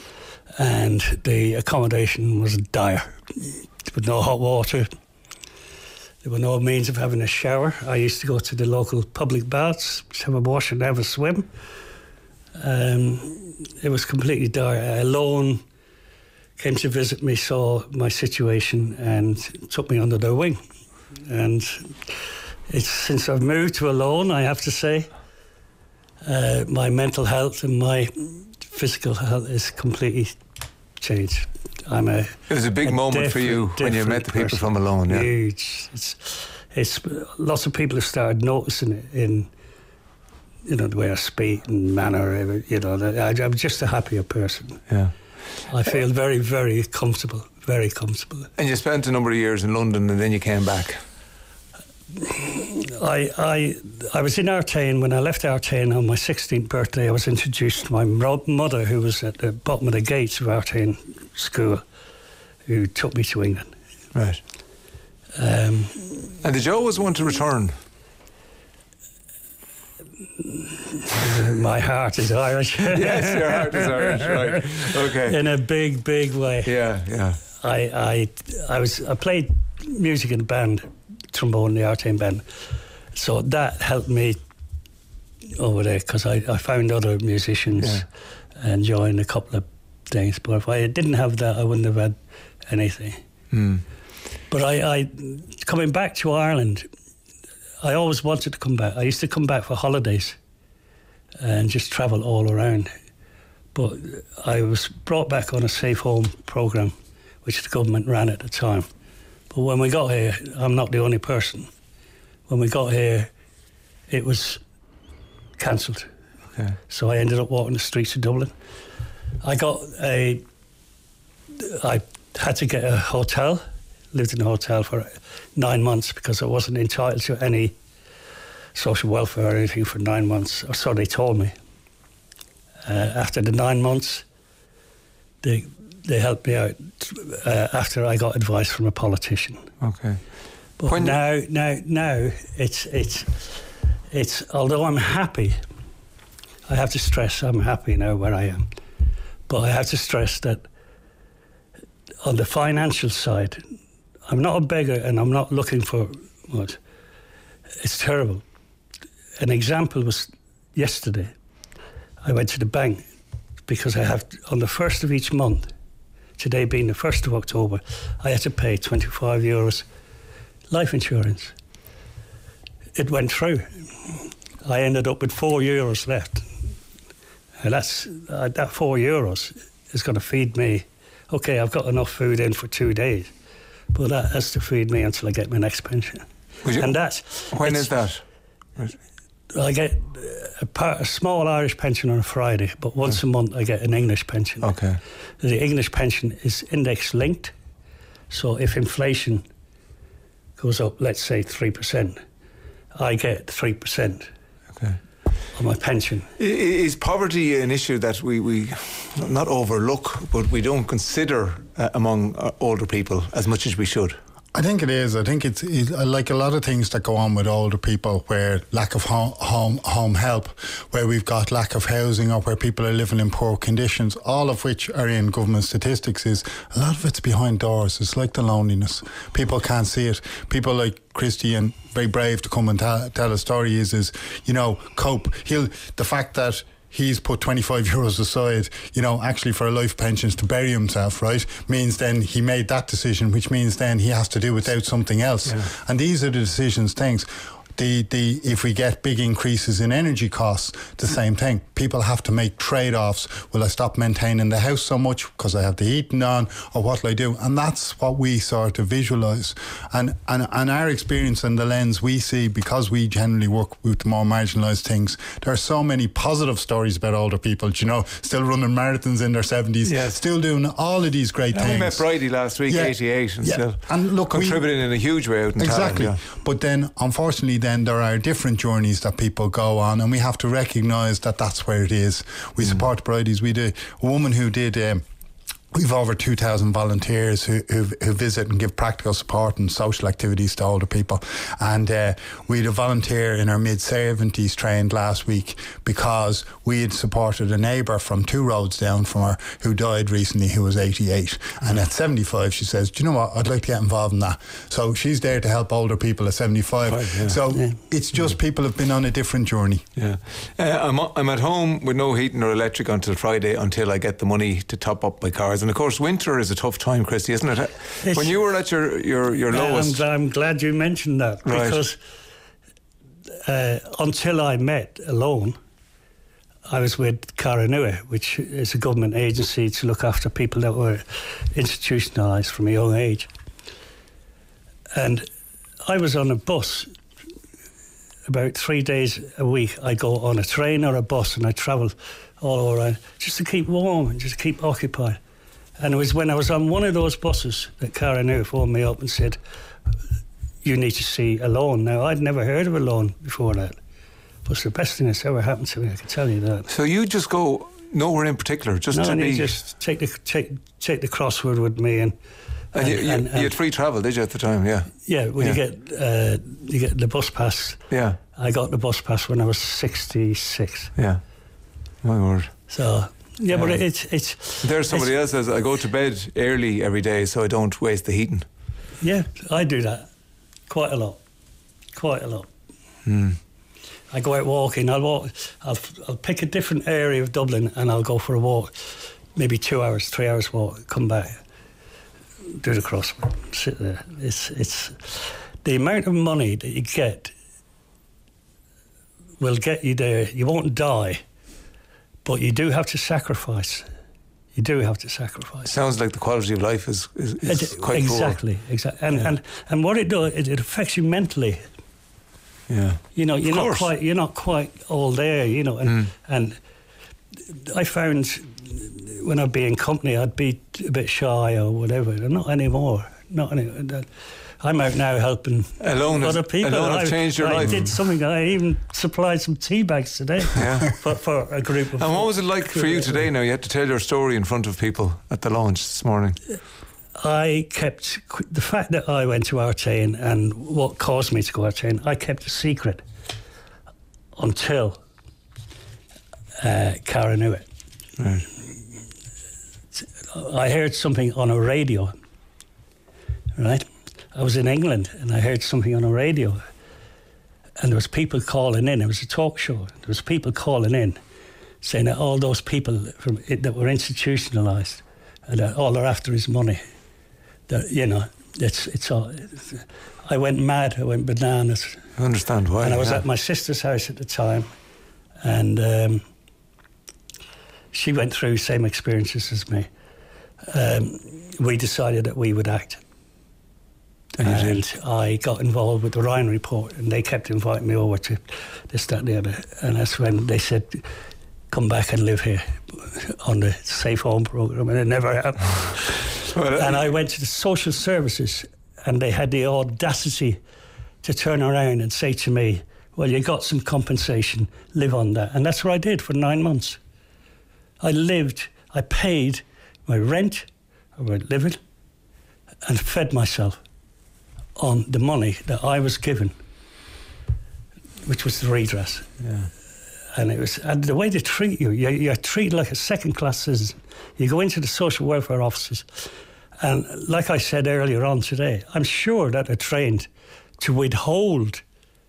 and the accommodation was dire. There was no hot water. There were no means of having a shower. I used to go to the local public baths, have a wash and have a swim. Um, it was completely dire. A loan came to visit me, saw my situation, and took me under their wing. And it's since I've moved to Alone, I have to say, uh, my mental health and my physical health is completely changed. I'm a. it was a big a moment for you different- when you met different the people person. from Alone. Yeah. Huge. It's, it's lots of people have started noticing it in you know, the way I speak and manner, you know, I, I'm just a happier person. Yeah. I feel very, very comfortable, very comfortable. And you spent a number of years in London and then you came back. I I I was in Artane. When I left Artane on my sixteenth birthday, I was introduced to my ro- mother, who was at the bottom of the gates of Artane School, who took me to England. Right. Um, and did you always want to return? My heart is Irish. Yes, your heart is Irish, right? Okay. In a big, big way. Yeah, yeah. I I I was I played music in the band, trombone in the Artane band, so that helped me over there because I, I found other musicians Yeah. and joined a couple of things. But if I didn't have that, I wouldn't have had anything. Mm. But I, I coming back to Ireland, I always wanted to come back. I used to come back for holidays and just travel all around. But I was brought back on a safe home programme, which the government ran at the time. But when we got here, I'm not the only person. When we got here, it was cancelled. Okay. So I ended up walking the streets of Dublin. I got a... I had to get a hotel, lived in a hotel for nine months because I wasn't entitled to any social welfare or anything for nine months, or so they told me. Uh, after the nine months, they they helped me out uh, after I got advice from a politician. Okay. But When- now, now, now, it's it's it's. Although I'm happy, I have to stress I'm happy now where I am. But I have to stress that on the financial side, I'm not a beggar and I'm not looking for what. It's terrible. An example was yesterday. I went to the bank because I have, on the first of each month, today being the first of October, I had to pay twenty-five euros life insurance. It went through. I ended up with four euros left. And that's, uh, that four euros is going to feed me. Okay, I've got enough food in for two days, but that has to feed me until I get my next pension. Would you- and that's... When it's- is that? Right. I get a, part, a small Irish pension on a Friday, but once a month I get an English pension. Okay. The English pension is index linked, so if inflation goes up, let's say three percent, I get three percent Okay. on my pension. I- Is poverty an issue that we, we not overlook, but we don't consider uh, among uh, older people as much as we should? I think it is. I think it's, it's like a lot of things that go on with older people, where lack of home, home home help, where we've got lack of housing, or where people are living in poor conditions, all of which are in government statistics. Is a lot of it's behind doors. It's like the loneliness. People can't see it. People like Christy, and very brave to come and tell, tell a story, is is you know cope. He'll the fact that he's put twenty-five euros aside, you know, actually for a life pensions to bury himself, right, means then he made that decision, which means then he has to do without something else. Yeah. And these are the decisions, things. The, the, if we get big increases in energy costs, the same thing. People have to make trade-offs. Will I stop maintaining the house so much because I have the heating on, or what will I do? And that's what we sort of visualise. And, and, and our experience and the lens we see, because we generally work with the more marginalised things, there are so many positive stories about older people, you know, still running marathons in their seventies, Yes. still doing all of these great Yeah, things. we met Bridie last week, Yeah. eighty-eight, and Yeah. still And look, we- contributing in a huge way out in Exactly. Tallinn, yeah. But then, unfortunately, then there are different journeys that people go on, and we have to recognise that that's where it is. We support Bridie's. We did a woman who did. Um, We've over two thousand volunteers who, who who visit and give practical support and social activities to older people. And uh, we had a volunteer in her mid-seventies trained last week because we had supported a neighbour from two roads down from her who died recently, who was eighty-eight. And at seventy-five, she says, do you know what, I'd like to get involved in that. So she's there to help older people at seventy-five. Right, yeah. So Yeah. it's just people have been on a different journey. Yeah, uh, I'm I'm at home with no heating or electric until Friday, until I get the money to top up my cars. And of course, winter is a tough time, Christy, isn't it? It's- When you were at your your, your lowest, I'm, I'm glad you mentioned that, Right. because uh, until I met Alone, I was with Caranua, which is a government agency to look after people that were institutionalised from a young age. And I was on a bus about three days a week, I go on a train or a bus and I travel all around just to keep warm and just to keep occupied. And it was when I was on one of those buses that Cara New phoned me up and said, you need to see Alone. Now, I'd never heard of Alone before that. But it's the best thing that's ever happened to me, I can tell you that. So you just go nowhere in particular, just no, to and be... you just take the, take, take the crossword with me and... And, and, you, you, and, and you had free travel, did you, at the time? Yeah. Yeah, well, yeah. you get uh, you get the bus pass. Yeah. I got the bus pass when I was sixty-six. Yeah. My word. So, yeah, yeah. but it's... it's There's somebody it's, else says, I go to bed early every day so I don't waste the heating. Yeah, I do that. Quite a lot. Quite a lot. Hmm. I go out walking. I'll walk. I'll, I'll pick a different area of Dublin and I'll go for a walk. Maybe two hours, three hours walk, come back. Do the crossword, sit there. It's it's the amount of money that you get will get you there. You won't die, but you do have to sacrifice. You do have to sacrifice. Sounds like the quality of life is, is, is it, quite exactly, poor. Exactly, and yeah. and and what it does, it, it affects you mentally. Yeah, you know, you're of not course. quite you're not quite all there. You know, and mm. and I found. When I'd be in company, I'd be a bit shy or whatever. Not anymore. Not anymore. I'm out now helping alone other has, people. Alone I, have changed your I life. I did something. I even supplied some tea bags today yeah. for, for a group of... And what was it like for you today now? You had to tell your story in front of people at the launch this morning. I kept... The fact that I went to Artane and what caused me to go Artane, I kept a secret until uh, Cara knew it. Right. I heard something on a radio, right? I was in England and I heard something on a radio and there was people calling in. It was a talk show. There was people calling in saying that all those people from it, that were institutionalised and that all they're after is money. That, you know, it's it's all... It's, I went mad. I went bananas. I understand why. And I was yeah. at my sister's house at the time and um, she went through the same experiences as me. Um, we decided that we would act. And, and I got involved with the Ryan Report and they kept inviting me over to this, that and the other. And that's when they said, come back and live here on the Safe Home programme, and it never happened. well, and I went to the social services and they had the audacity to turn around and say to me, well, you got some compensation, live on that. And that's what I did for nine months. I lived, I paid my rent, I was living, and fed myself on the money that I was given, which was the redress. Yeah. And it was, and the way they treat you, you're, you're treated like a second-class citizen. You go into the social welfare offices, and like I said earlier on today, I'm sure that they're trained to withhold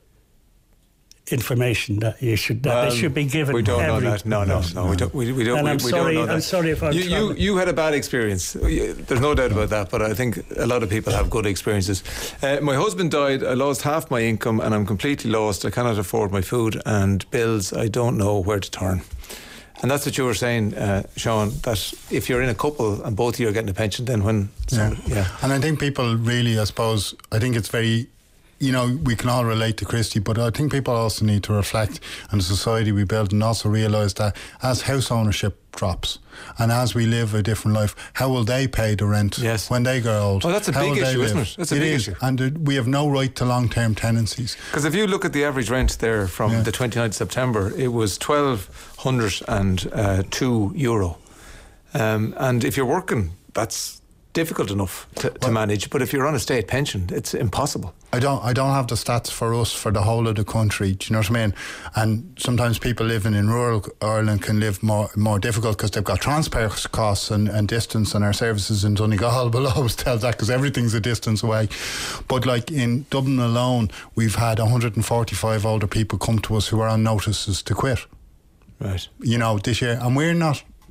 information that you should that well, they should be given. We don't every, know that. No, no, no. We don't. We, we don't. And we, I'm we sorry. don't know that. I'm sorry if I'm. You, you you had a bad experience. There's no doubt about that. But I think a lot of people have good experiences. Uh, my husband died. I lost half my income, and I'm completely lost. I cannot afford my food and bills. I don't know where to turn. And that's what you were saying, uh, Sean, that if you're in a couple and both of you are getting a pension, then when... Some, yeah. yeah. And I think people really, I suppose, I think it's very... You know, we can all relate to Christy, but I think people also need to reflect on the society we build and also realise that as house ownership drops and as we live a different life, how will they pay the rent yes. when they grow old? Oh, that's a how big issue, live? isn't it? That's a it big is, issue. and uh, we have no right to long-term tenancies. Because if you look at the average rent there from yeah. the twenty-ninth of September, it was twelve hundred two euro. Um, and if you're working, that's difficult enough to, to well, manage, but if you're on a state pension, it's impossible. I don't I don't have the stats for us for the whole of the country, do you know what I mean? And sometimes people living in rural Ireland can live more more difficult because they've got transport costs and, and distance, and our services in Donegal will always tell that because everything's a distance away. But like in Dublin alone, we've had one hundred forty-five older people come to us who are on notices to quit. Right. You know, this year, and we're not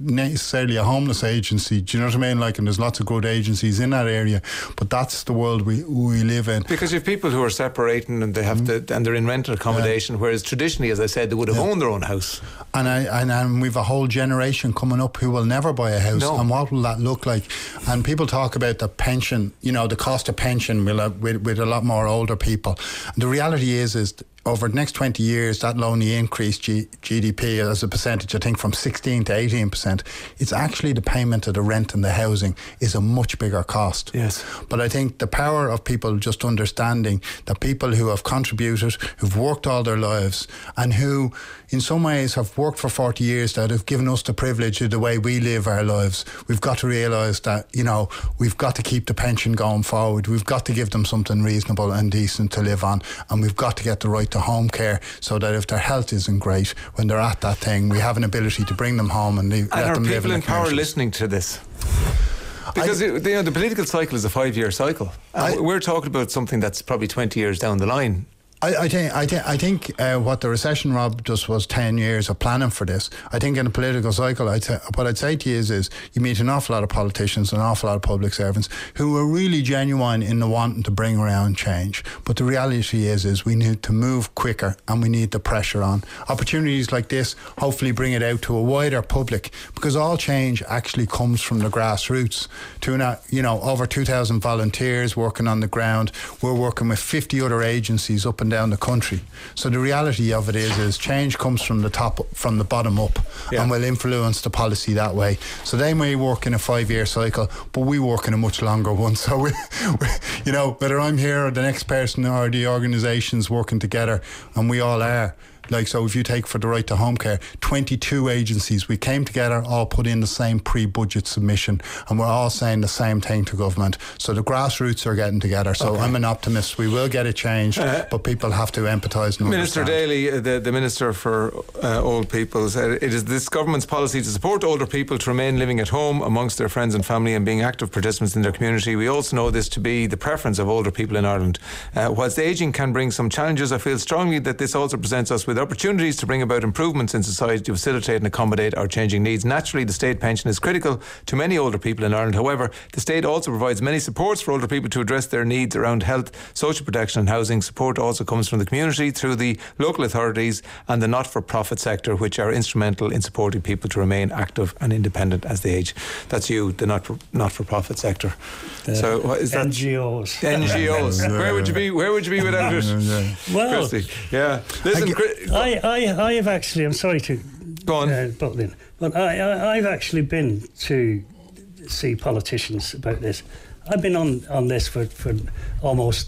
necessarily a homeless agency. Do you know what I mean? Like, and there's lots of good agencies in that area, but that's the world we we live in. Because you have people who are separating and they have mm-hmm. to, and they're in rented accommodation, yeah. whereas traditionally, as I said, they would have yeah. owned their own house. And I and, and we've a whole generation coming up who will never buy a house. No. And what will that look like? And people talk about the pension, you know, the cost of pension will, uh, with, with a lot more older people. And the reality is, is over the next twenty years, that will only increase G- GDP as a percentage, I think, from sixteen to eighteen percent. It's actually the payment of the rent and the housing is a much bigger cost. Yes. But I think the power of people just understanding that people who have contributed, who've worked all their lives, and who in some ways have worked for forty years, that have given us the privilege of the way we live our lives, we've got to realise that, you know, we've got to keep the pension going forward. We've got to give them something reasonable and decent to live on, and we've got to get the right to home care, so that if their health isn't great when they're at that thing, we have an ability to bring them home and leave, and let them live in. Are people in power listening to this? Because I, it, you know, the political cycle is a five-year cycle. I, we're talking about something that's probably twenty years down the line. I, I think I think I think uh, what the recession, Rob, just was ten years of planning for this. I think in a political cycle, I'd say, what I'd say to you is, is you meet an awful lot of politicians, an awful lot of public servants who are really genuine in the wanting to bring around change. But the reality is, is we need to move quicker and we need the pressure on. Opportunities like this hopefully bring it out to a wider public, because all change actually comes from the grassroots. To, you know, over two thousand volunteers working on the ground. We're working with fifty other agencies up and down the country. So the reality of it is, is change comes from the top, from the bottom up, yeah. and will influence the policy that way. So they may work in a five-year cycle, but we work in a much longer one. So we, we, you know, whether I'm here or the next person or the organisations working together, and we all are. Like, so if you take for the right to home care, twenty-two agencies, we came together, all put in the same pre-budget submission, and we're all saying the same thing to government. So the grassroots are getting together. So okay. I'm an optimist. We will get it changed, uh, but people have to empathise and Minister understand. Daly, the, the Minister for uh, Old People, said it is this government's policy to support older people to remain living at home amongst their friends and family and being active participants in their community. We also know this to be the preference of older people in Ireland. Uh, whilst ageing can bring some challenges, I feel strongly that this also presents us with opportunities to bring about improvements in society to facilitate and accommodate our changing needs. Naturally, the state pension is critical to many older people in Ireland. However, the state also provides many supports for older people to address their needs around health, social protection and housing. Support also comes from the community through the local authorities and the not-for-profit sector, which are instrumental in supporting people to remain active and independent as they age. That's you, the not not-for-profit sector. The so what is that? N G Os. N G Os. Where would you be? Where would you be without it? Well, Christy. Yeah. Listen, I, I, I have actually. I'm sorry to go on, uh, butt in, but I, I, I've actually been to see politicians about this. I've been on, on this for, for almost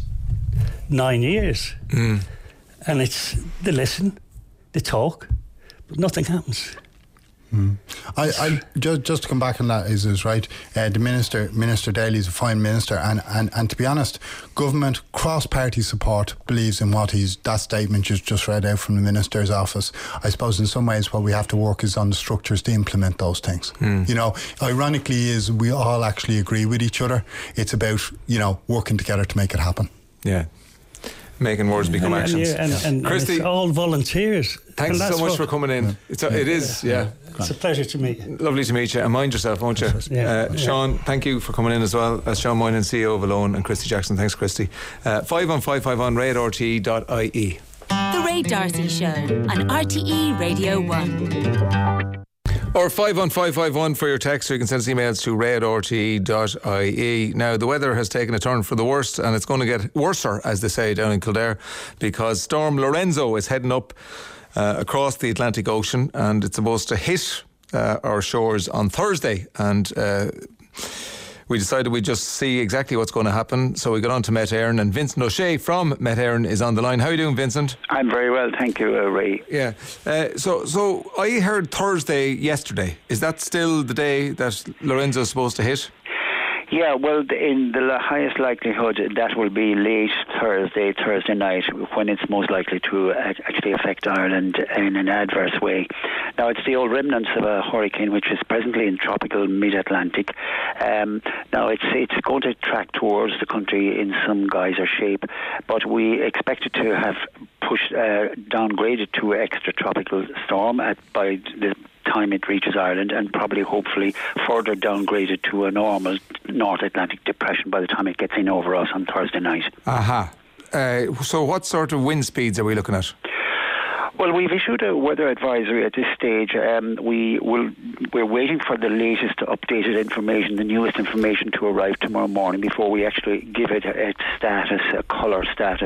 nine years, mm. and it's they listen, they talk, but nothing happens. Mm. I, I just just to come back on that is is right. Uh, the minister, Minister Daly, is a fine minister, and, and, and to be honest, government cross-party support believes in what he's that statement just just read out from the minister's office. I suppose in some ways what we have to work is on the structures to implement those things. Mm. You know, ironically, is we all actually agree with each other. It's about, you know, working together to make it happen. Yeah. Making words become and, actions. And, and, and, Christy, and it's all volunteers. Thanks so much what, for coming in. It's a, it is, yeah. It's a pleasure to meet you. Lovely to meet you. And mind yourself, won't you? Yeah. Uh, Sean, thank you for coming in as well. As Sean Moynihan, C E O of Alone, and Christy Jackson. Thanks, Christy. Uh, five one five five one ray at r t e dot I E. The Ray D'Arcy Show on R T E Radio one. Or five one five five one for your text, or you can send us emails to ray at r t e dot I E. Now, the weather has taken a turn for the worst, and it's going to get worser, as they say down in Kildare, because Storm Lorenzo is heading up uh, across the Atlantic Ocean, and it's supposed to hit uh, our shores on Thursday. And uh, we decided we'd just see exactly what's going to happen. So we got on to Met Éireann, and Vincent O'Shea from Met Éireann is on the line. How are you doing, Vincent? I'm very well, thank you, uh, Ray. Yeah. Uh, so so I heard Thursday yesterday. Is that still the day that Lorenzo is supposed to hit? Yeah, well, in the highest likelihood, that will be late Thursday, Thursday night, when it's most likely to actually affect Ireland in an adverse way. Now, it's the old remnants of a hurricane, which is presently in tropical mid-Atlantic. Um, now, it's it's going to track towards the country in some guise or shape, but we expect it to have pushed, uh, downgraded to extratropical storm at, by the time it reaches Ireland, and probably, hopefully, further downgraded to a normal North Atlantic depression by the time it gets in over us on Thursday night. Aha. Uh, so what sort of wind speeds are we looking at? Well, we've issued a weather advisory at this stage. Um, we will, we're waiting for the latest updated information, the newest information to arrive tomorrow morning before we actually give it a, a status, a colour status.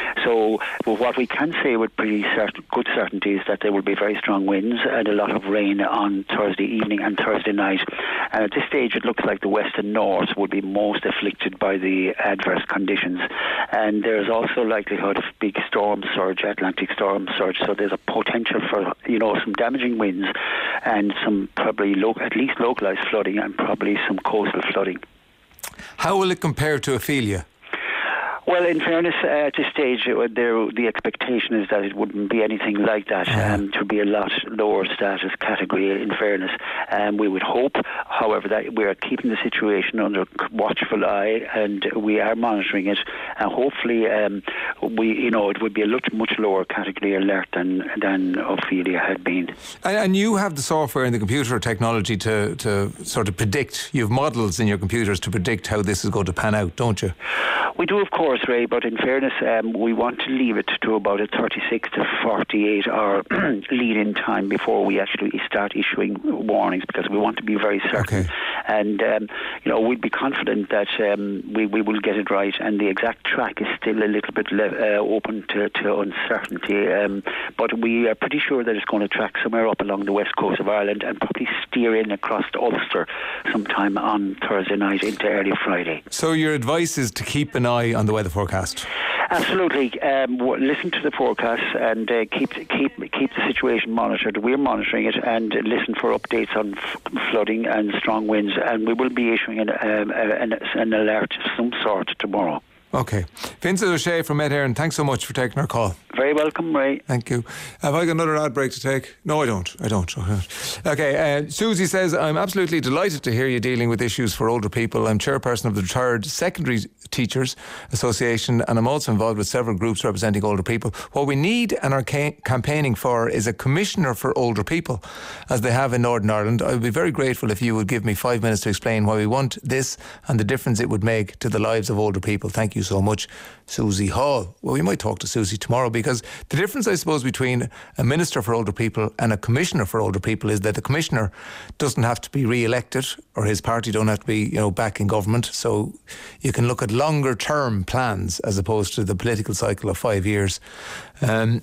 So well, what we can say with pretty certain, good certainty is that there will be very strong winds and a lot of rain on Thursday evening and Thursday night. And at this stage, it looks like the west and north would be most afflicted by the adverse conditions. And there's also likelihood of big storm surge, Atlantic storm surge. So there's a potential for, you know, some damaging winds and some probably lo- at least localised flooding and probably some coastal flooding. How will it compare to Ophelia? Well, in fairness, uh, at this stage, uh, there, the expectation is that it wouldn't be anything like that, um, to be a lot lower status category, in fairness. Um, we would hope, however, that we are keeping the situation under watchful eye and we are monitoring it. And hopefully, um, we, you know, it would be a much, much lower category alert than, than Ophelia had been. And, and you have the software and the computer technology to, to sort of predict, you have models in your computers to predict how this is going to pan out, don't you? We do, of course, Ray, but in fairness, um, we want to leave it to about a thirty-six to forty-eight hour lead-in time before we actually start issuing warnings, because we want to be very certain. Okay. And, um, you know, we'd be confident that um, we, we will get it right, and the exact track is still a little bit le- uh, open to, to uncertainty. Um, but we are pretty sure that it's going to track somewhere up along the west coast of Ireland and probably steer in across Ulster sometime on Thursday night into early Friday. So your advice is to keep an eye on the weather forecast? Absolutely. Um, w- listen to the forecast and uh, keep keep keep the situation monitored. We're monitoring it, and uh, listen for updates on f- flooding and strong winds. And we will be issuing an, um, an, an alert of some sort tomorrow. Okay. Vincent O'Shea from Met Éireann, thanks so much for taking our call. Very welcome, Ray. Thank you. Have I got another ad break to take? No, I don't. I don't. I don't. Okay, uh, Susie says, I'm absolutely delighted to hear you dealing with issues for older people. I'm chairperson of the Retired Secondary Teachers Association, and I'm also involved with several groups representing older people. What we need and are ca- campaigning for is a commissioner for older people, as they have in Northern Ireland. I would be very grateful if you would give me five minutes to explain why we want this and the difference it would make to the lives of older people. Thank you so much, Susie Hall. Well, we might talk to Susie tomorrow, because the difference, I suppose, between a minister for older people and a commissioner for older people is that the commissioner doesn't have to be re-elected, or his party don't have to be, you know, back in government. So you can look at longer term plans as opposed to the political cycle of five years. Um,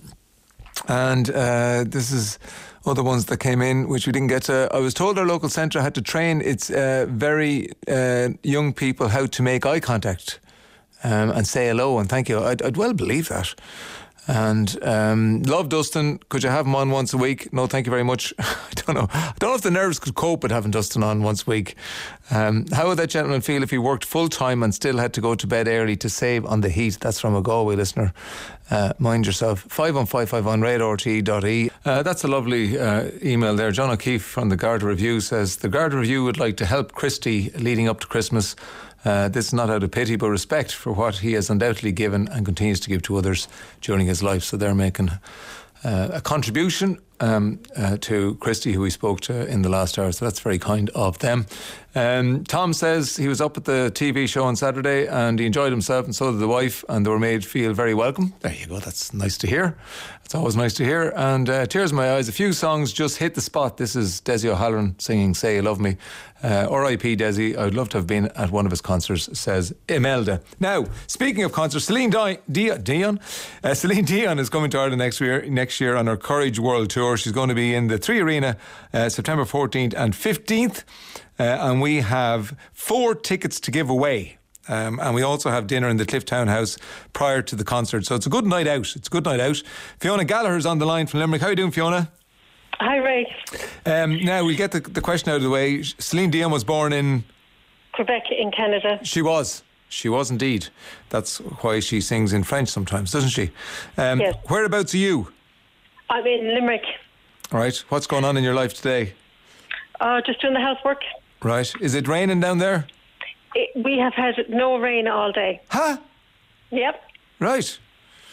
and uh, this is other ones that came in which we didn't get to. I was told our local centre had to train its uh, very uh, young people how to make eye contact um, and say hello and thank you. I'd, I'd well believe that. And um, love Dustin, could you have him on once a week? No, thank you very much. I don't know. I don't know if the nerves could cope with having Dustin on once a week. Um, how would that gentleman feel if he worked full time and still had to go to bed early to save on the heat? That's from a Galway listener. Uh, mind yourself. five one five five on radar t e dot e. Uh, that's a lovely uh, email there. John O'Keefe from the Garda Review says, the Garda Review would like to help Christie leading up to Christmas. Uh, this is not out of pity but respect for what he has undoubtedly given and continues to give to others during his life. So they're making uh, a contribution um, uh, to Christie, who we spoke to in the last hour. So that's very kind of them. Um, Tom says he was up at the T V show on Saturday and he enjoyed himself, and so did the wife, and they were made feel very welcome. There you go, that's nice to hear. It's always nice to hear. And uh, tears in my eyes, a few songs just hit the spot. This is Desi O'Halloran singing Say You Love Me. uh, R I P Desi, I would love to have been at one of his concerts, says Imelda. Now, speaking of concerts, Celine Di- Di- Dion uh, Celine Dion is coming to Ireland next year, next year on her Courage World Tour. She's going to be in the Three Arena uh, September fourteenth and fifteenth. Uh, and we have four tickets to give away. Um, and we also have dinner in the Clifftown House prior to the concert. So it's a good night out. It's a good night out. Fiona Gallagher's on the line from Limerick. How are you doing, Fiona? Hi, Ray. Um, now, we'll get the, the question out of the way. Celine Dion was born in... Quebec in Canada. She was. She was indeed. That's why she sings in French sometimes, doesn't she? Um, yes. Whereabouts are you? I'm in Limerick. All right. What's going on in your life today? Uh, just doing the housework. Right. Is it raining down there? It, we have had no rain all day. Huh? Yep. Right.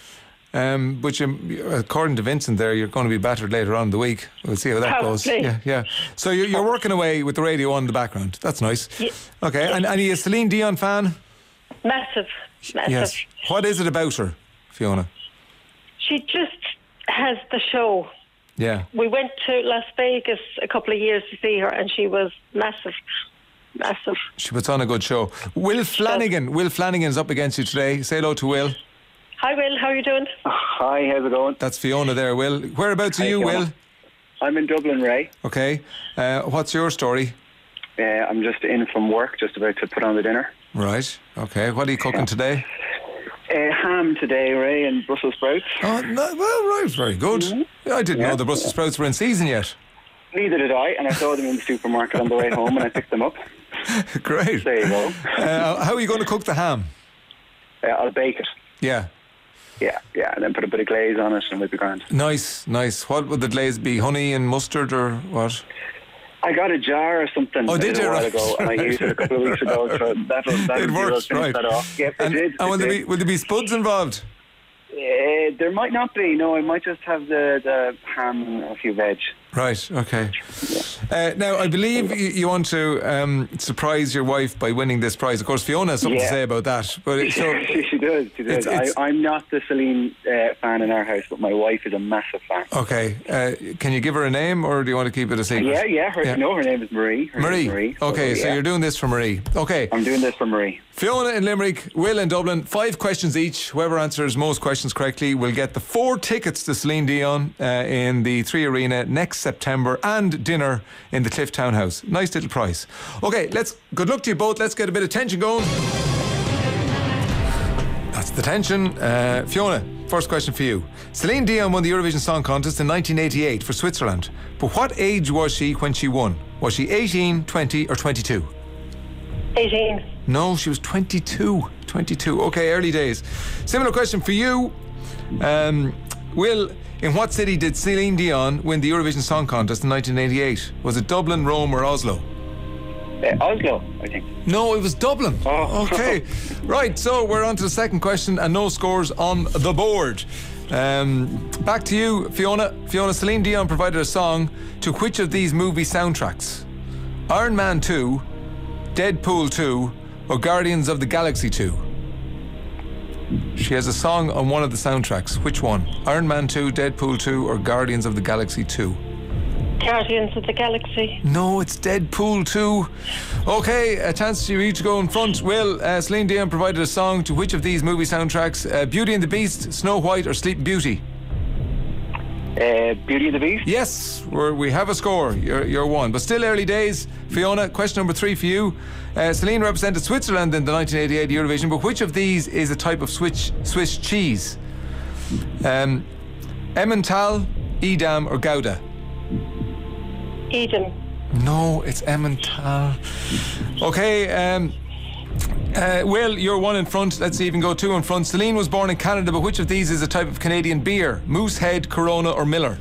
Um, but you, according to Vincent there, you're going to be battered later on in the week. We'll see how that goes. Probably. Yeah, yeah. So you're, you're working away with the radio on in the background. That's nice. Yeah. Okay, and, and are you a Celine Dion fan? Massive, massive. Yes. What is it about her, Fiona? She just has the show. Yeah. We went to Las Vegas a couple of years to see her, and she was massive, massive. She puts on a good show. Will Flanagan, Will Flanagan's up against you today. Say hello to Will. Hi, Will. How are you doing? Hi, how's it going? That's Fiona there, Will. Whereabouts are Hi, you, Fiona. Will? I'm in Dublin, Ray. Okay. Uh, what's your story? Uh, I'm just in from work, just about to put on the dinner. Right. Okay. What are you cooking today? Uh, ham today, Ray, and Brussels sprouts. Oh, no, well, right. Very good. Mm-hmm. I didn't Yeah. know the Brussels sprouts were in season yet. Neither did I, and I saw them in the supermarket on the way home, and I picked them up. Great. There you go. Uh, how are you going to cook the ham? Uh, I'll bake it. Yeah. Yeah, yeah, and then put a bit of glaze on it, and it'll be grand. Nice, nice. What would the glaze be? Honey and mustard or what? I got a jar or something Oh, a did little you? while Right. ago, and I used it a couple of weeks ago, so that'll, that'll It do, I'll works, finish right. that off. Yep, And, it did. and will, it there did. be, will there be spuds involved? Uh, there might not be. No, I might just have the, the ham and a few veg. Right, okay. Uh, now, I believe you, you want to um, surprise your wife by winning this prize. Of course, Fiona has something Yeah. to say about that. But it, so, she, she does. She does. It's- it's- I, I'm not the Celine uh, fan in our house, but my wife is a massive fan. okay. Uh, can you give her a name or do you want to keep it a secret? Yeah, yeah. Her, Yeah. No, her name is Marie. Her name Marie. is Marie. So, Okay, so yeah. you're doing this for Marie. Okay. I'm doing this for Marie. Fiona in Limerick, Will in Dublin, five questions each. Whoever answers most questions correctly will get the four tickets to Celine Dion uh, in the Three Arena next September and dinner in the Cliff Townhouse. Nice little prize. Okay, let's. Good luck to you both. Let's get a bit of tension going. That's the tension. Uh, Fiona, first question for you. Celine Dion won the Eurovision Song Contest in nineteen eighty-eight for Switzerland. But what age was she when she won? Was she eighteen, twenty or twenty-two? eighteen. No, she was twenty-two. twenty-two. Okay, early days. Similar question for you. Um, Will, in what city did Celine Dion win the Eurovision Song Contest in nineteen eighty-eight? Was it Dublin, Rome or Oslo? Uh, Oslo, I think. No, it was Dublin. Oh. Okay. Right, so we're on to the second question and no scores on the board. Um, back to you, Fiona. Fiona, Celine Dion provided a song to which of these movie soundtracks? Iron Man two, Deadpool two or Guardians of the Galaxy two? She has a song on one of the soundtracks. Which one? Iron Man two, Deadpool two or Guardians of the Galaxy two? Guardians of the Galaxy. No, it's Deadpool two. Okay, a chance for you to go in front. Will, uh, Celine Dion provided a song to which of these movie soundtracks? Uh, Beauty and the Beast, Snow White or Sleeping Beauty? Uh, Beauty and the Beast? Yes, we're, we have a score. You're, you're one. But still early days. Fiona, question number three for you. Uh, Celine represented Switzerland in the nineteen eighty-eight Eurovision, but which of these is a type of Swiss, Swiss cheese? Um, Emmental, Edam or Gouda? Eden. No, it's Emmental. Okay, um, uh, Will, you're one in front. Let's see if you can go two in front. Celine was born in Canada, but which of these is a type of Canadian beer? Moosehead, Corona or Miller?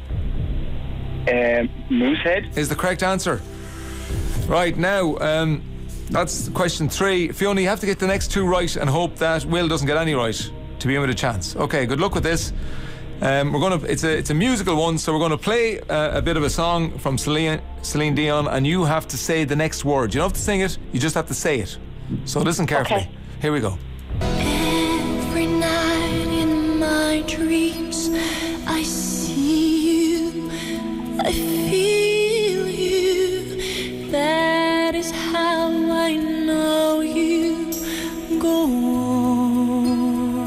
Um, Moosehead? Is the correct answer. Right, now, um, that's question three. Fiona, you have to get the next two right and hope that Will doesn't get any right to be in with a chance. Okay, good luck with this. Um, we're going to. It's a it's a musical one, so we're going to play uh, a bit of a song from Celine Celine Dion, and you have to say the next word. You don't have to sing it; you just have to say it. So listen carefully. Okay. Here we go. Every night in my dreams, I see you, I feel you. That is how I know you go on.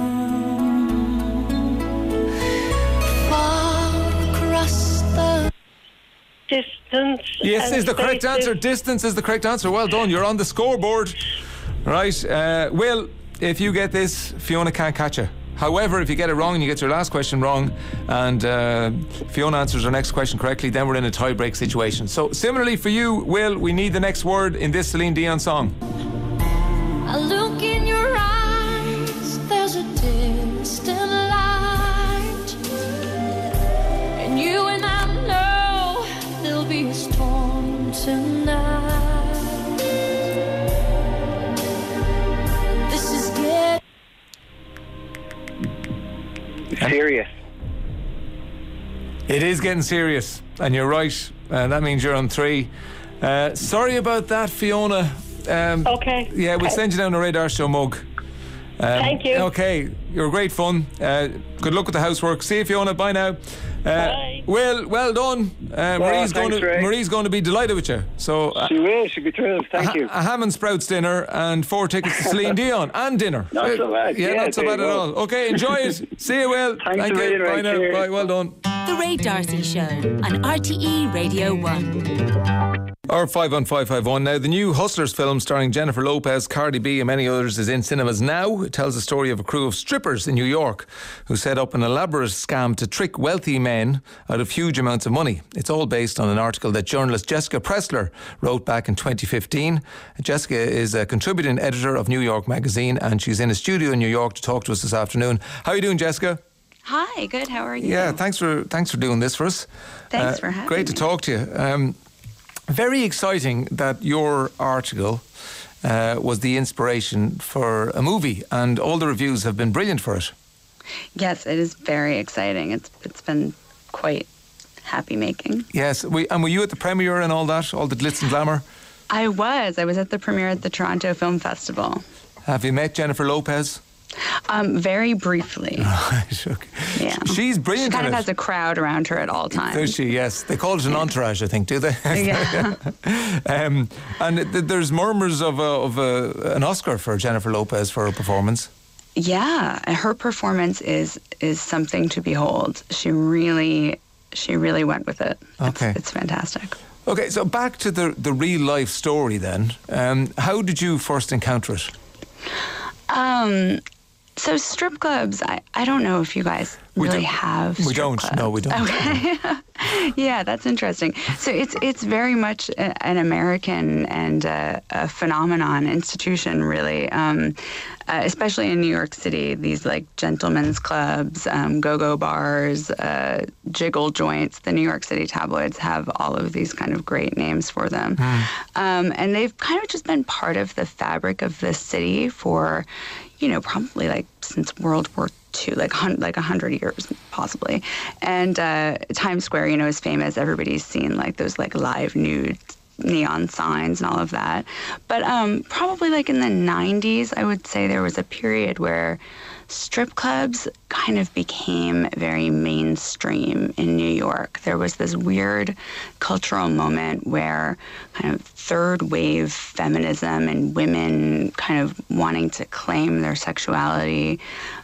Far across the Distance. Yes, and is the correct spaces. answer. Distance is the correct answer. Well done. You're on the scoreboard. Right, uh, Will, if you get this, Fiona can't catch you. However, if you get it wrong and you get your last question wrong and uh, Fiona answers her next question correctly, then we're in a tie-break situation. So similarly for you, Will, we need the next word in this Celine Dion song. I look in your eyes, there's a distant light, and you and I know there'll be a storm tonight. This is getting Serious. It is getting serious, and you're right. Uh, that means you're on three. Uh, sorry about that, Fiona. Um, Okay. Yeah, we'll Okay. send you down a Radar Show mug. Um, Thank you. Okay, you're great fun. Uh, good luck with the housework. See you, Fiona. Bye now. Uh, Bye. Well, well done. Uh, Marie's going thanks, to Ray. Marie's going to be delighted with you. So. Uh, She will. She'll be thrilled. Thank a, you. a ham and sprouts dinner and four tickets to Celine Dion and dinner. Not so bad. Yeah, Yeah, not so there bad you at go. all. Okay, enjoy it. See you, Will. Thanks Thank a you. million, Ray. Bye now. Cheers. Bye. Well done. The Ray D'Arcy Show on R T E Radio one. Or five one five five one. Now, the new Hustlers film starring Jennifer Lopez, Cardi B and many others is in cinemas now. It tells the story of a crew of strippers in New York who set up an elaborate scam to trick wealthy men out of huge amounts of money. It's all based on an article that journalist Jessica Pressler wrote back in twenty fifteen. Jessica is a contributing editor of New York Magazine, and she's in a studio in New York to talk to us this afternoon. How are you doing, Jessica? Hi, good. How are you? Yeah, thanks for thanks for doing this for us. Thanks Uh, for having Great me. to talk to you. Um, very exciting that your article uh, was the inspiration for a movie, and all the reviews have been brilliant for it. Yes, it is very exciting. It's it's been quite happy making. Yes, we, and were you at the premiere and all that, all the glitz and glamour? I was. I was at the premiere at the Toronto Film Festival. Have you met Jennifer Lopez? Um, very briefly. Right, okay. Yeah. She's brilliant She kind in of it. has a crowd around her at all times. Does she? Yes. They call it an entourage, I think, do they? Yeah. um, and th- there's murmurs of, a, of a, an Oscar for Jennifer Lopez for her performance. Yeah, her performance is is something to behold. She really, she really went with it. Okay. It's, it's fantastic. Okay, so back to the, the real life story then. Um, how did you first encounter it? Um, so strip clubs, I, I don't know if you guys We really don't- have we strip don't. clubs. No, we don't. Okay. Yeah, that's interesting. So it's it's very much a, an American and uh, a phenomenon, institution, really. Um, uh, especially in New York City, these like gentlemen's clubs, um, go-go bars, uh, jiggle joints. The New York City tabloids have all of these kind of great names for them, um, and they've kind of just been part of the fabric of the city for, you know, probably like since World War Two, like hun- like a hundred years possibly. And uh, Times Square, you know, is famous. Everybody's seen like those like live nude neon signs and all of that. But um, probably like in the nineties, I would say there was a period where strip clubs kind of became very mainstream in New York. There was this weird cultural moment where kind of third wave feminism and women kind of wanting to claim their sexuality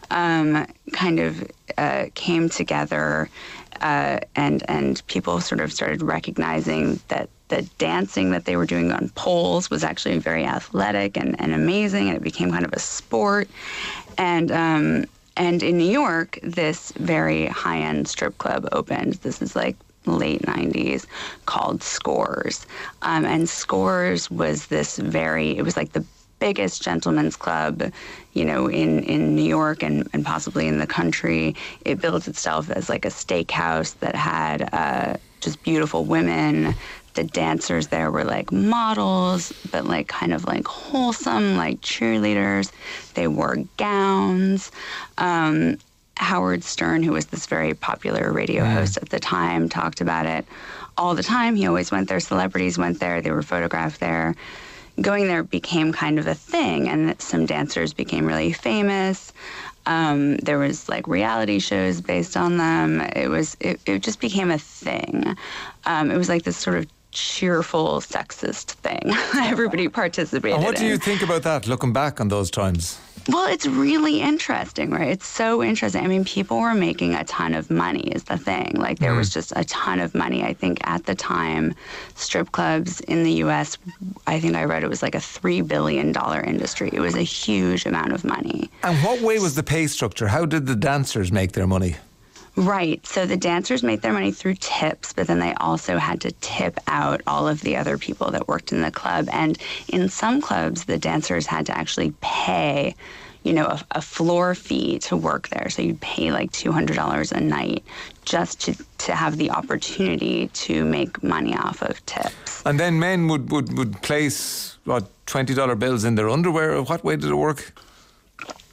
um, kind of uh, came together, uh, and and people sort of started recognizing that the dancing that they were doing on poles was actually very athletic and, and amazing, and it became kind of a sport. And um, and in New York, this very high-end strip club opened. This is like late nineties, called Scores. Um, and Scores was this very, it was like the biggest gentleman's club, you know, in, in New York and, and possibly in the country. It built itself as like a steakhouse that had uh, just beautiful women. The dancers there were like models, but like kind of like wholesome, like cheerleaders. They wore gowns. Um, Howard Stern, who was this very popular radio Mm. host at the time, talked about it all the time. He always went there. Celebrities went there. They were photographed there. Going there became kind of a thing, and some dancers became really famous. Um, there was like reality shows based on them. It was it, it just became a thing. Um, it was like this sort of cheerful sexist thing. Everybody participated And what do in. you think about that, looking back on those times? Well, it's really interesting, right? It's so interesting. I mean, people were making a ton of money is the thing. Like, there was just a ton of money. I think at the time, strip clubs in the U S, I think I read it was like a three billion dollars industry. It was a huge amount of money. And what way was the pay structure? How did the dancers make their money? Right. So the dancers made their money through tips, but then they also had to tip out all of the other people that worked in the club. And in some clubs, the dancers had to actually pay, you know, a, a floor fee to work there. So you'd pay like two hundred dollars a night just to, to have the opportunity to make money off of tips. And then men would, would, would place, what, twenty dollar bills in their underwear? Or what way did it work?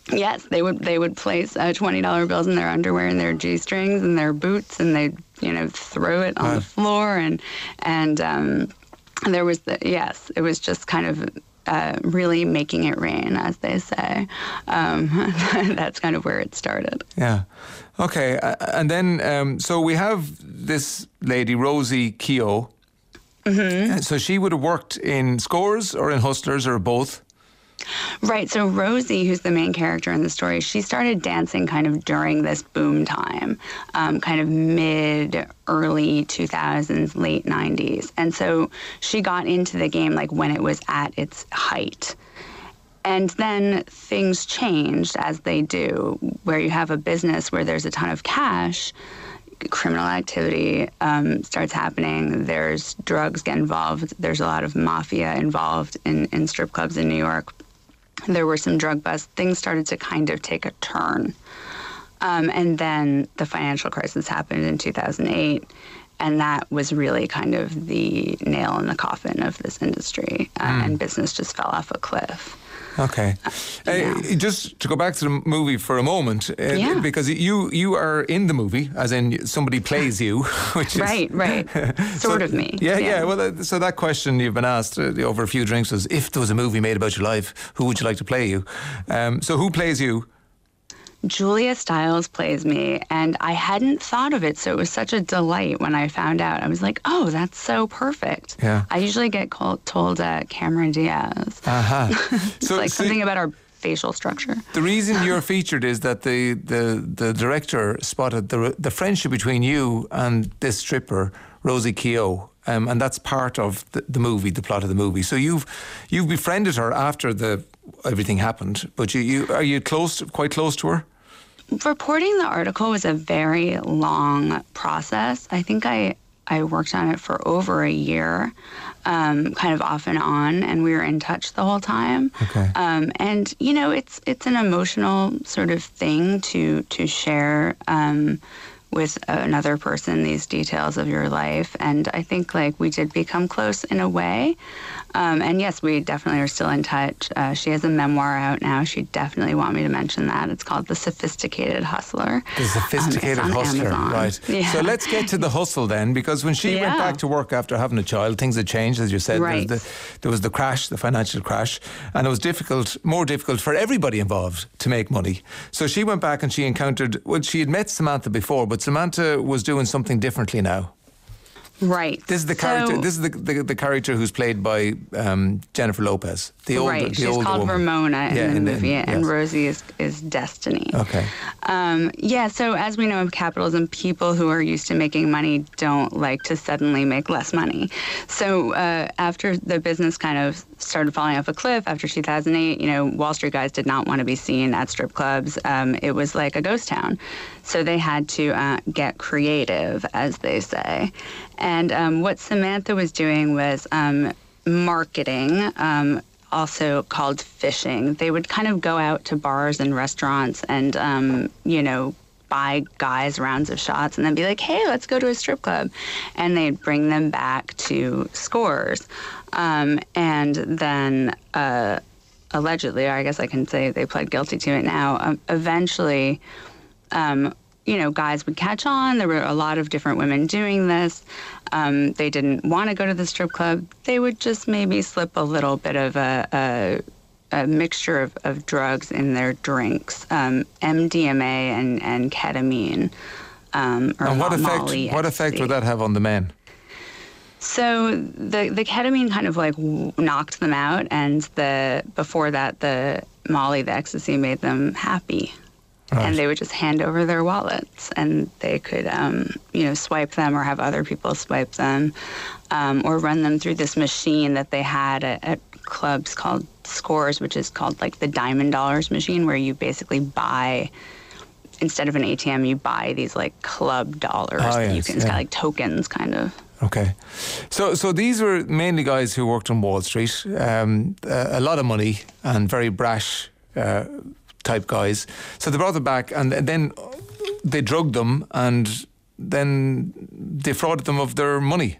Yes, they would they would place uh, twenty dollar bills in their underwear and their G strings and their boots, and they'd you know throw it on Right. the floor, and and um, there was the yes, it was just kind of uh, really making it rain, as they say. Um, that's kind of where it started. Yeah. Okay. Uh, and then, um, so we have this lady, Rosie Keogh. Mm-hmm. So she would have worked in Scores or in Hustlers or both? Right. So Rosie, who's the main character in the story, she started dancing kind of during this boom time, um, kind of mid, early two thousands, late nineties. And so she got into the game like when it was at its height. And then things changed, as they do, where you have a business where there's a ton of cash, criminal activity um, starts happening, there's drugs get involved, there's a lot of mafia involved in, in strip clubs in New York. There were some drug busts. Things started to kind of take a turn. Um, and then the financial crisis happened in two thousand eight, and that was really kind of the nail in the coffin of this industry, uh, Mm. and business just fell off a cliff. Okay. Uh, just to go back to the movie for a moment, uh, Yeah. because you you are in the movie, as in somebody plays you, which is Right, right. Sort of me. Yeah, yeah. Yeah. Well, uh, so that question you've been asked uh, over a few drinks was, if there was a movie made about your life, who would you like to play you? Um, so who plays you? Julia Stiles plays me, and I hadn't thought of it, so it was such a delight when I found out. I was like, oh, that's so perfect. Yeah. I usually get called, told uh, Cameron Diaz. Aha. It's So- like so- something about our facial structure. The reason you're featured is that the, the, the director spotted the the friendship between you and this stripper, Rosie Keogh, um, and that's part of the, the movie, the plot of the movie. So you've you've befriended her after the everything happened, but you, you are you close, quite close to her? Reporting the article was a very long process. I think I I worked on it for over a year, um, kind of off and on, and we were in touch the whole time. Okay. Um, and you know, it's it's an emotional sort of thing to to share um, with another person these details of your life. And I think like we did become close in a way. Um, and yes, we definitely are still in touch. Uh, she has a memoir out now. She'd definitely want me to mention that. It's called The Sophisticated Hustler. The Sophisticated um, it's on Hustler, Amazon. right. Yeah. So let's get to the hustle then, because when she went Yeah. back to work after having a child, things had changed, as you said. Right. There, was the, there was the crash, the financial crash, and it was difficult, more difficult for everybody involved to make money. So she went back and she encountered, well, she had met Samantha before, but Samantha was doing something differently now. Right. This is the So- character. This is the, the the character who's played by um, Jennifer Lopez. The older, right. the She's older called woman. Ramona in Yeah, the in the- movie, and yes. Rosie is, is Destiny. Okay. Um, yeah, so as we know in capitalism, people who are used to making money don't like to suddenly make less money. So uh, after the business kind of started falling off a cliff after two thousand eight, you know, Wall Street guys did not want to be seen at strip clubs. Um, it was like a ghost town. So they had to uh, get creative, as they say. And um, what Samantha was doing was um, marketing, um, also called fishing. They would kind of go out to bars and restaurants and, um, you know, buy guys rounds of shots and then be like, hey, let's go to a strip club. And they'd bring them back to Scores. Um, and then uh, allegedly, or I guess I can say they pled guilty to it now, um, eventually, um, you know, guys would catch on. There were a lot of different women doing this. Um, they didn't want to go to the strip club. They would just maybe slip a little bit of a, a, a mixture of, of drugs in their drinks, um, M D M A and, and ketamine. Um, or And what effect? Molly, What effect ecstasy. would that have on the men? So the the ketamine kind of like w- knocked them out, and the before that the Molly, the ecstasy, made them happy. Right. And they would just hand over their wallets, and they could, um, you know, swipe them or have other people swipe them, um, or run them through this machine that they had at, at clubs called Scores, which is called like the Diamond Dollars machine, where you basically buy, instead of an A T M, you buy these like club dollars Oh, that you yes, can, it's yeah. kind of like tokens, kind of. Okay, so so these were mainly guys who worked on Wall Street, um, a, a lot of money and very brash uh, type guys. So they brought them back, and then they drugged them, and then defrauded them of their money.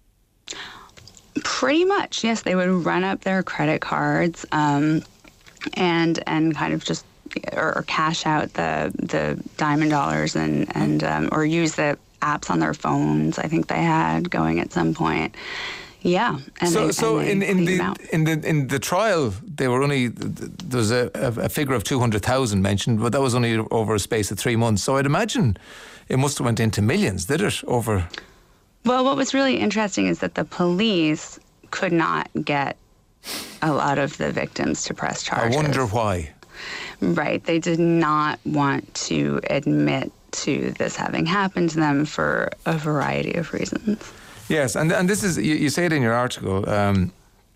Pretty much, yes. They would run up their credit cards, um, and and kind of just or, or cash out the the diamond dollars and and um, or use the apps on their phones. I think they had going at some point. Yeah, and so they, so and they in, in cleaned the them out. in the in the trial they were only there was a, a figure of two hundred thousand mentioned, but that was only over a space of three months. So I'd imagine it must have went into millions, did it? Over. Well, what was really interesting is that the police could not get a lot of the victims to press charges. I wonder why. Right, they did not want to admit to this having happened to them for a variety of reasons. Yes, and and this is you, you say it in your article. Um,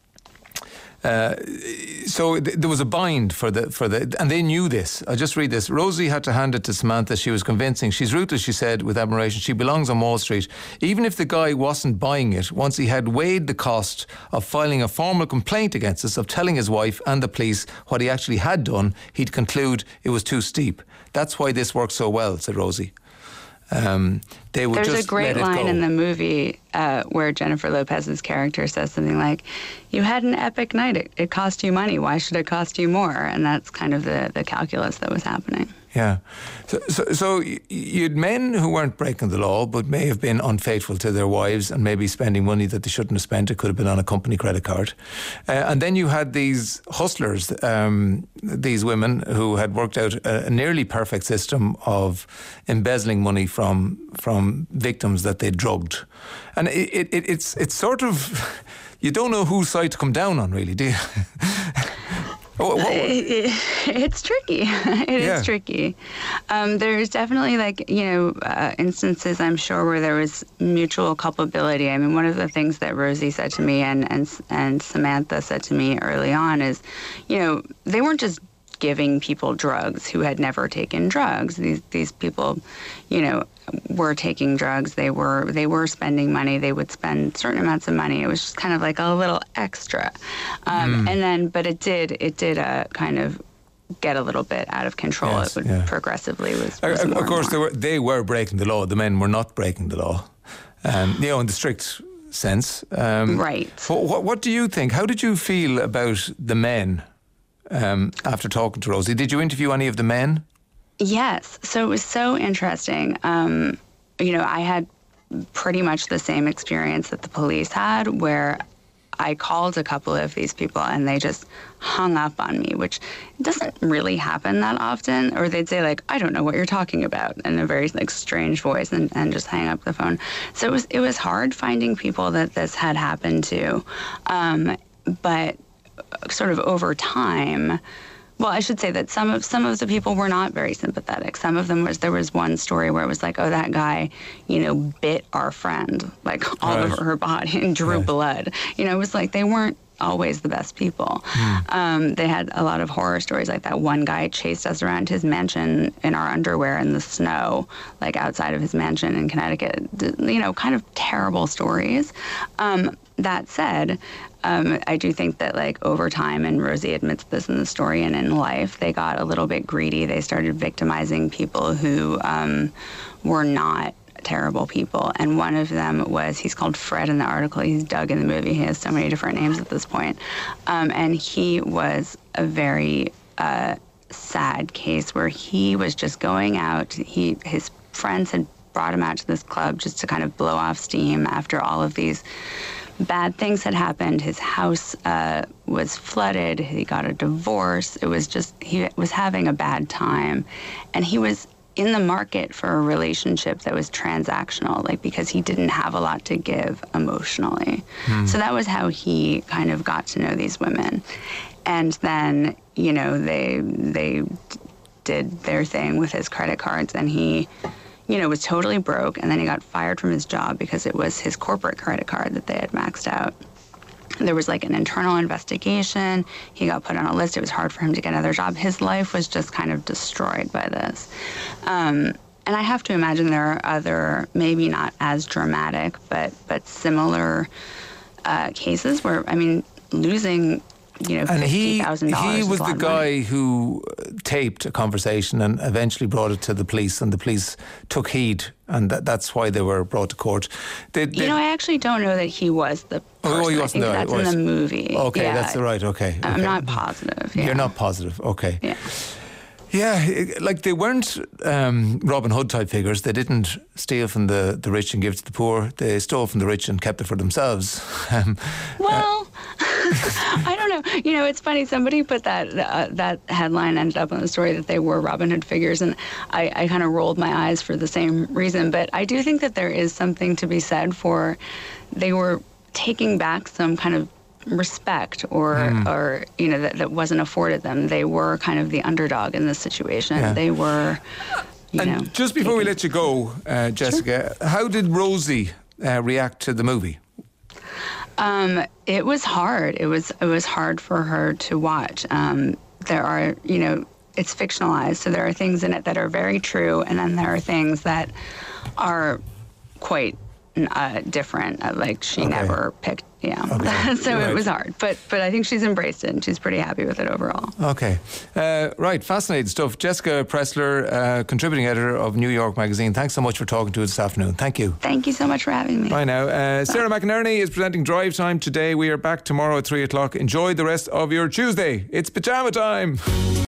uh, so th- there was a bind for the for the, and they knew this. I just read this. Rosie had to hand it to Samantha. She was convincing. She's ruthless, she said with admiration. She belongs on Wall Street. Even if the guy wasn't buying it, once he had weighed the cost of filing a formal complaint against us, of telling his wife and the police what he actually had done, he'd conclude it was too steep. That's why this works so well, said Rosie. Um, they would There's just a great let it line go. in the movie uh, where Jennifer Lopez's character says something like, "You had an epic night. It, it cost you money. Why should it cost you more?" And that's kind of the, the calculus that was happening. Yeah. So, so, so you'd men who weren't breaking the law but may have been unfaithful to their wives and maybe spending money that they shouldn't have spent. It could have been on a company credit card. Uh, and then you had these hustlers, um, these women who had worked out a, a nearly perfect system of embezzling money from from victims that they drugged. And it, it, it's it's sort of, you don't know whose side to come down on, really, do you? What, what, It, it, it's tricky. It Yeah. is tricky. Um, there's definitely, like, you know, uh, instances, I'm sure, where there was mutual culpability. I mean, one of the things that Rosie said to me and, and, and Samantha said to me early on is, you know, they weren't just giving people drugs who had never taken drugs. These these people, you know, were taking drugs. They were they were spending money. They would spend certain amounts of money. It was just kind of like a little extra. Um, Mm. And then, but it did it did uh, kind of get a little bit out of control. Yes, it would yeah. progressively was. Uh, was uh, more of and course, they more. were they were breaking the law. The men were not breaking the law, um, you know, in the strict sense. Um, Right. What, what, what do you think? How did you feel about the men um, after talking to Rosie? Did you interview any of the men? Yes. So it was so interesting. Um, you know, I had pretty much the same experience that the police had, where I called a couple of these people and they just hung up on me, which doesn't really happen that often. Or they'd say, like, "I don't know what you're talking about," in a very, like, strange voice, and, and just hang up the phone. So it was it was hard finding people that this had happened to. Um, but sort of over time, well, I should say that some of some of the people were not very sympathetic. Some of them was there was one story where it was like, "Oh, that guy, you know, bit our friend, like, all Right. over her body and drew Right. blood." You know, it was like they weren't always the best people. Um, they had a lot of horror stories like that. One guy chased us around his mansion in our underwear in the snow, like outside of his mansion in Connecticut. D- You know, kind of terrible stories. Um, that said, um, I do think that, like, over time, and Rosie admits this in the story and in life, they got a little bit greedy. They started victimizing people who um, were not terrible people. And one of them was, he's called Fred in the article. He's Doug in the movie. He has so many different names at this point. Um, and he was a very uh, sad case where he was just going out. He his friends had brought him out to this club just to kind of blow off steam after all of these bad things had happened. His house uh, was flooded. He got a divorce. It was just, he was having a bad time. And he was in the market for a relationship that was transactional, like, because he didn't have a lot to give emotionally. So that was how he kind of got to know these women. And then, you know, they they did their thing with his credit cards, and he, you know, was totally broke, and then he got fired from his job because it was his corporate credit card that they had maxed out. There was, like, an internal investigation. He got put on a list. It was hard for him to get another job. His life was just kind of destroyed by this. Um, and I have to imagine there are other, maybe not as dramatic, but but similar uh, cases where, I mean, losing, you know, And fifty he thousand dollars he is was a lot the of money. guy who taped a conversation and eventually brought it to the police, and the police took heed, and that, that's why they were brought to court. They, they, You know, I actually don't know that he was the person. Oh, he I wasn't think there, that's it was. in the movie. Okay, Yeah. that's the right. Okay, I'm okay. not positive. Yeah. You're not positive. Okay. Yeah. Yeah, it- like they weren't um, Robin Hood type figures. They didn't steal from the, the rich and give to the poor. They stole from the rich and kept it for themselves. Um, Well, I don't know. You know, it's funny. Somebody put that uh, that headline ended up on the story that they were Robin Hood figures, and I, I kind of rolled my eyes for the same reason. But I do think that there is something to be said for they were taking back some kind of respect or Mm. or you know that, that wasn't afforded them. They were kind of the underdog in this situation. Yeah. They were, you and know. just before we let you go, uh, Jessica, how did Rosie uh, react to the movie? Um, it was hard. It was it was hard for her to watch. Um, there are, you know, it's fictionalized, so there are things in it that are very true, and then there are things that are quite uh, different. Uh, like she Okay. never picked, yeah. Okay. So Right. it was hard, but but I think she's embraced it, and she's pretty happy with it overall. Okay. Uh, right, fascinating stuff. Jessica Pressler, uh, contributing editor of New York Magazine. Thanks so much for talking to us this afternoon. Thank you. Thank you so much for having me. Bye now. Uh, Sarah McInerney is presenting Drive Time today. We are back tomorrow at three o'clock. Enjoy the rest of your Tuesday. It's pajama time.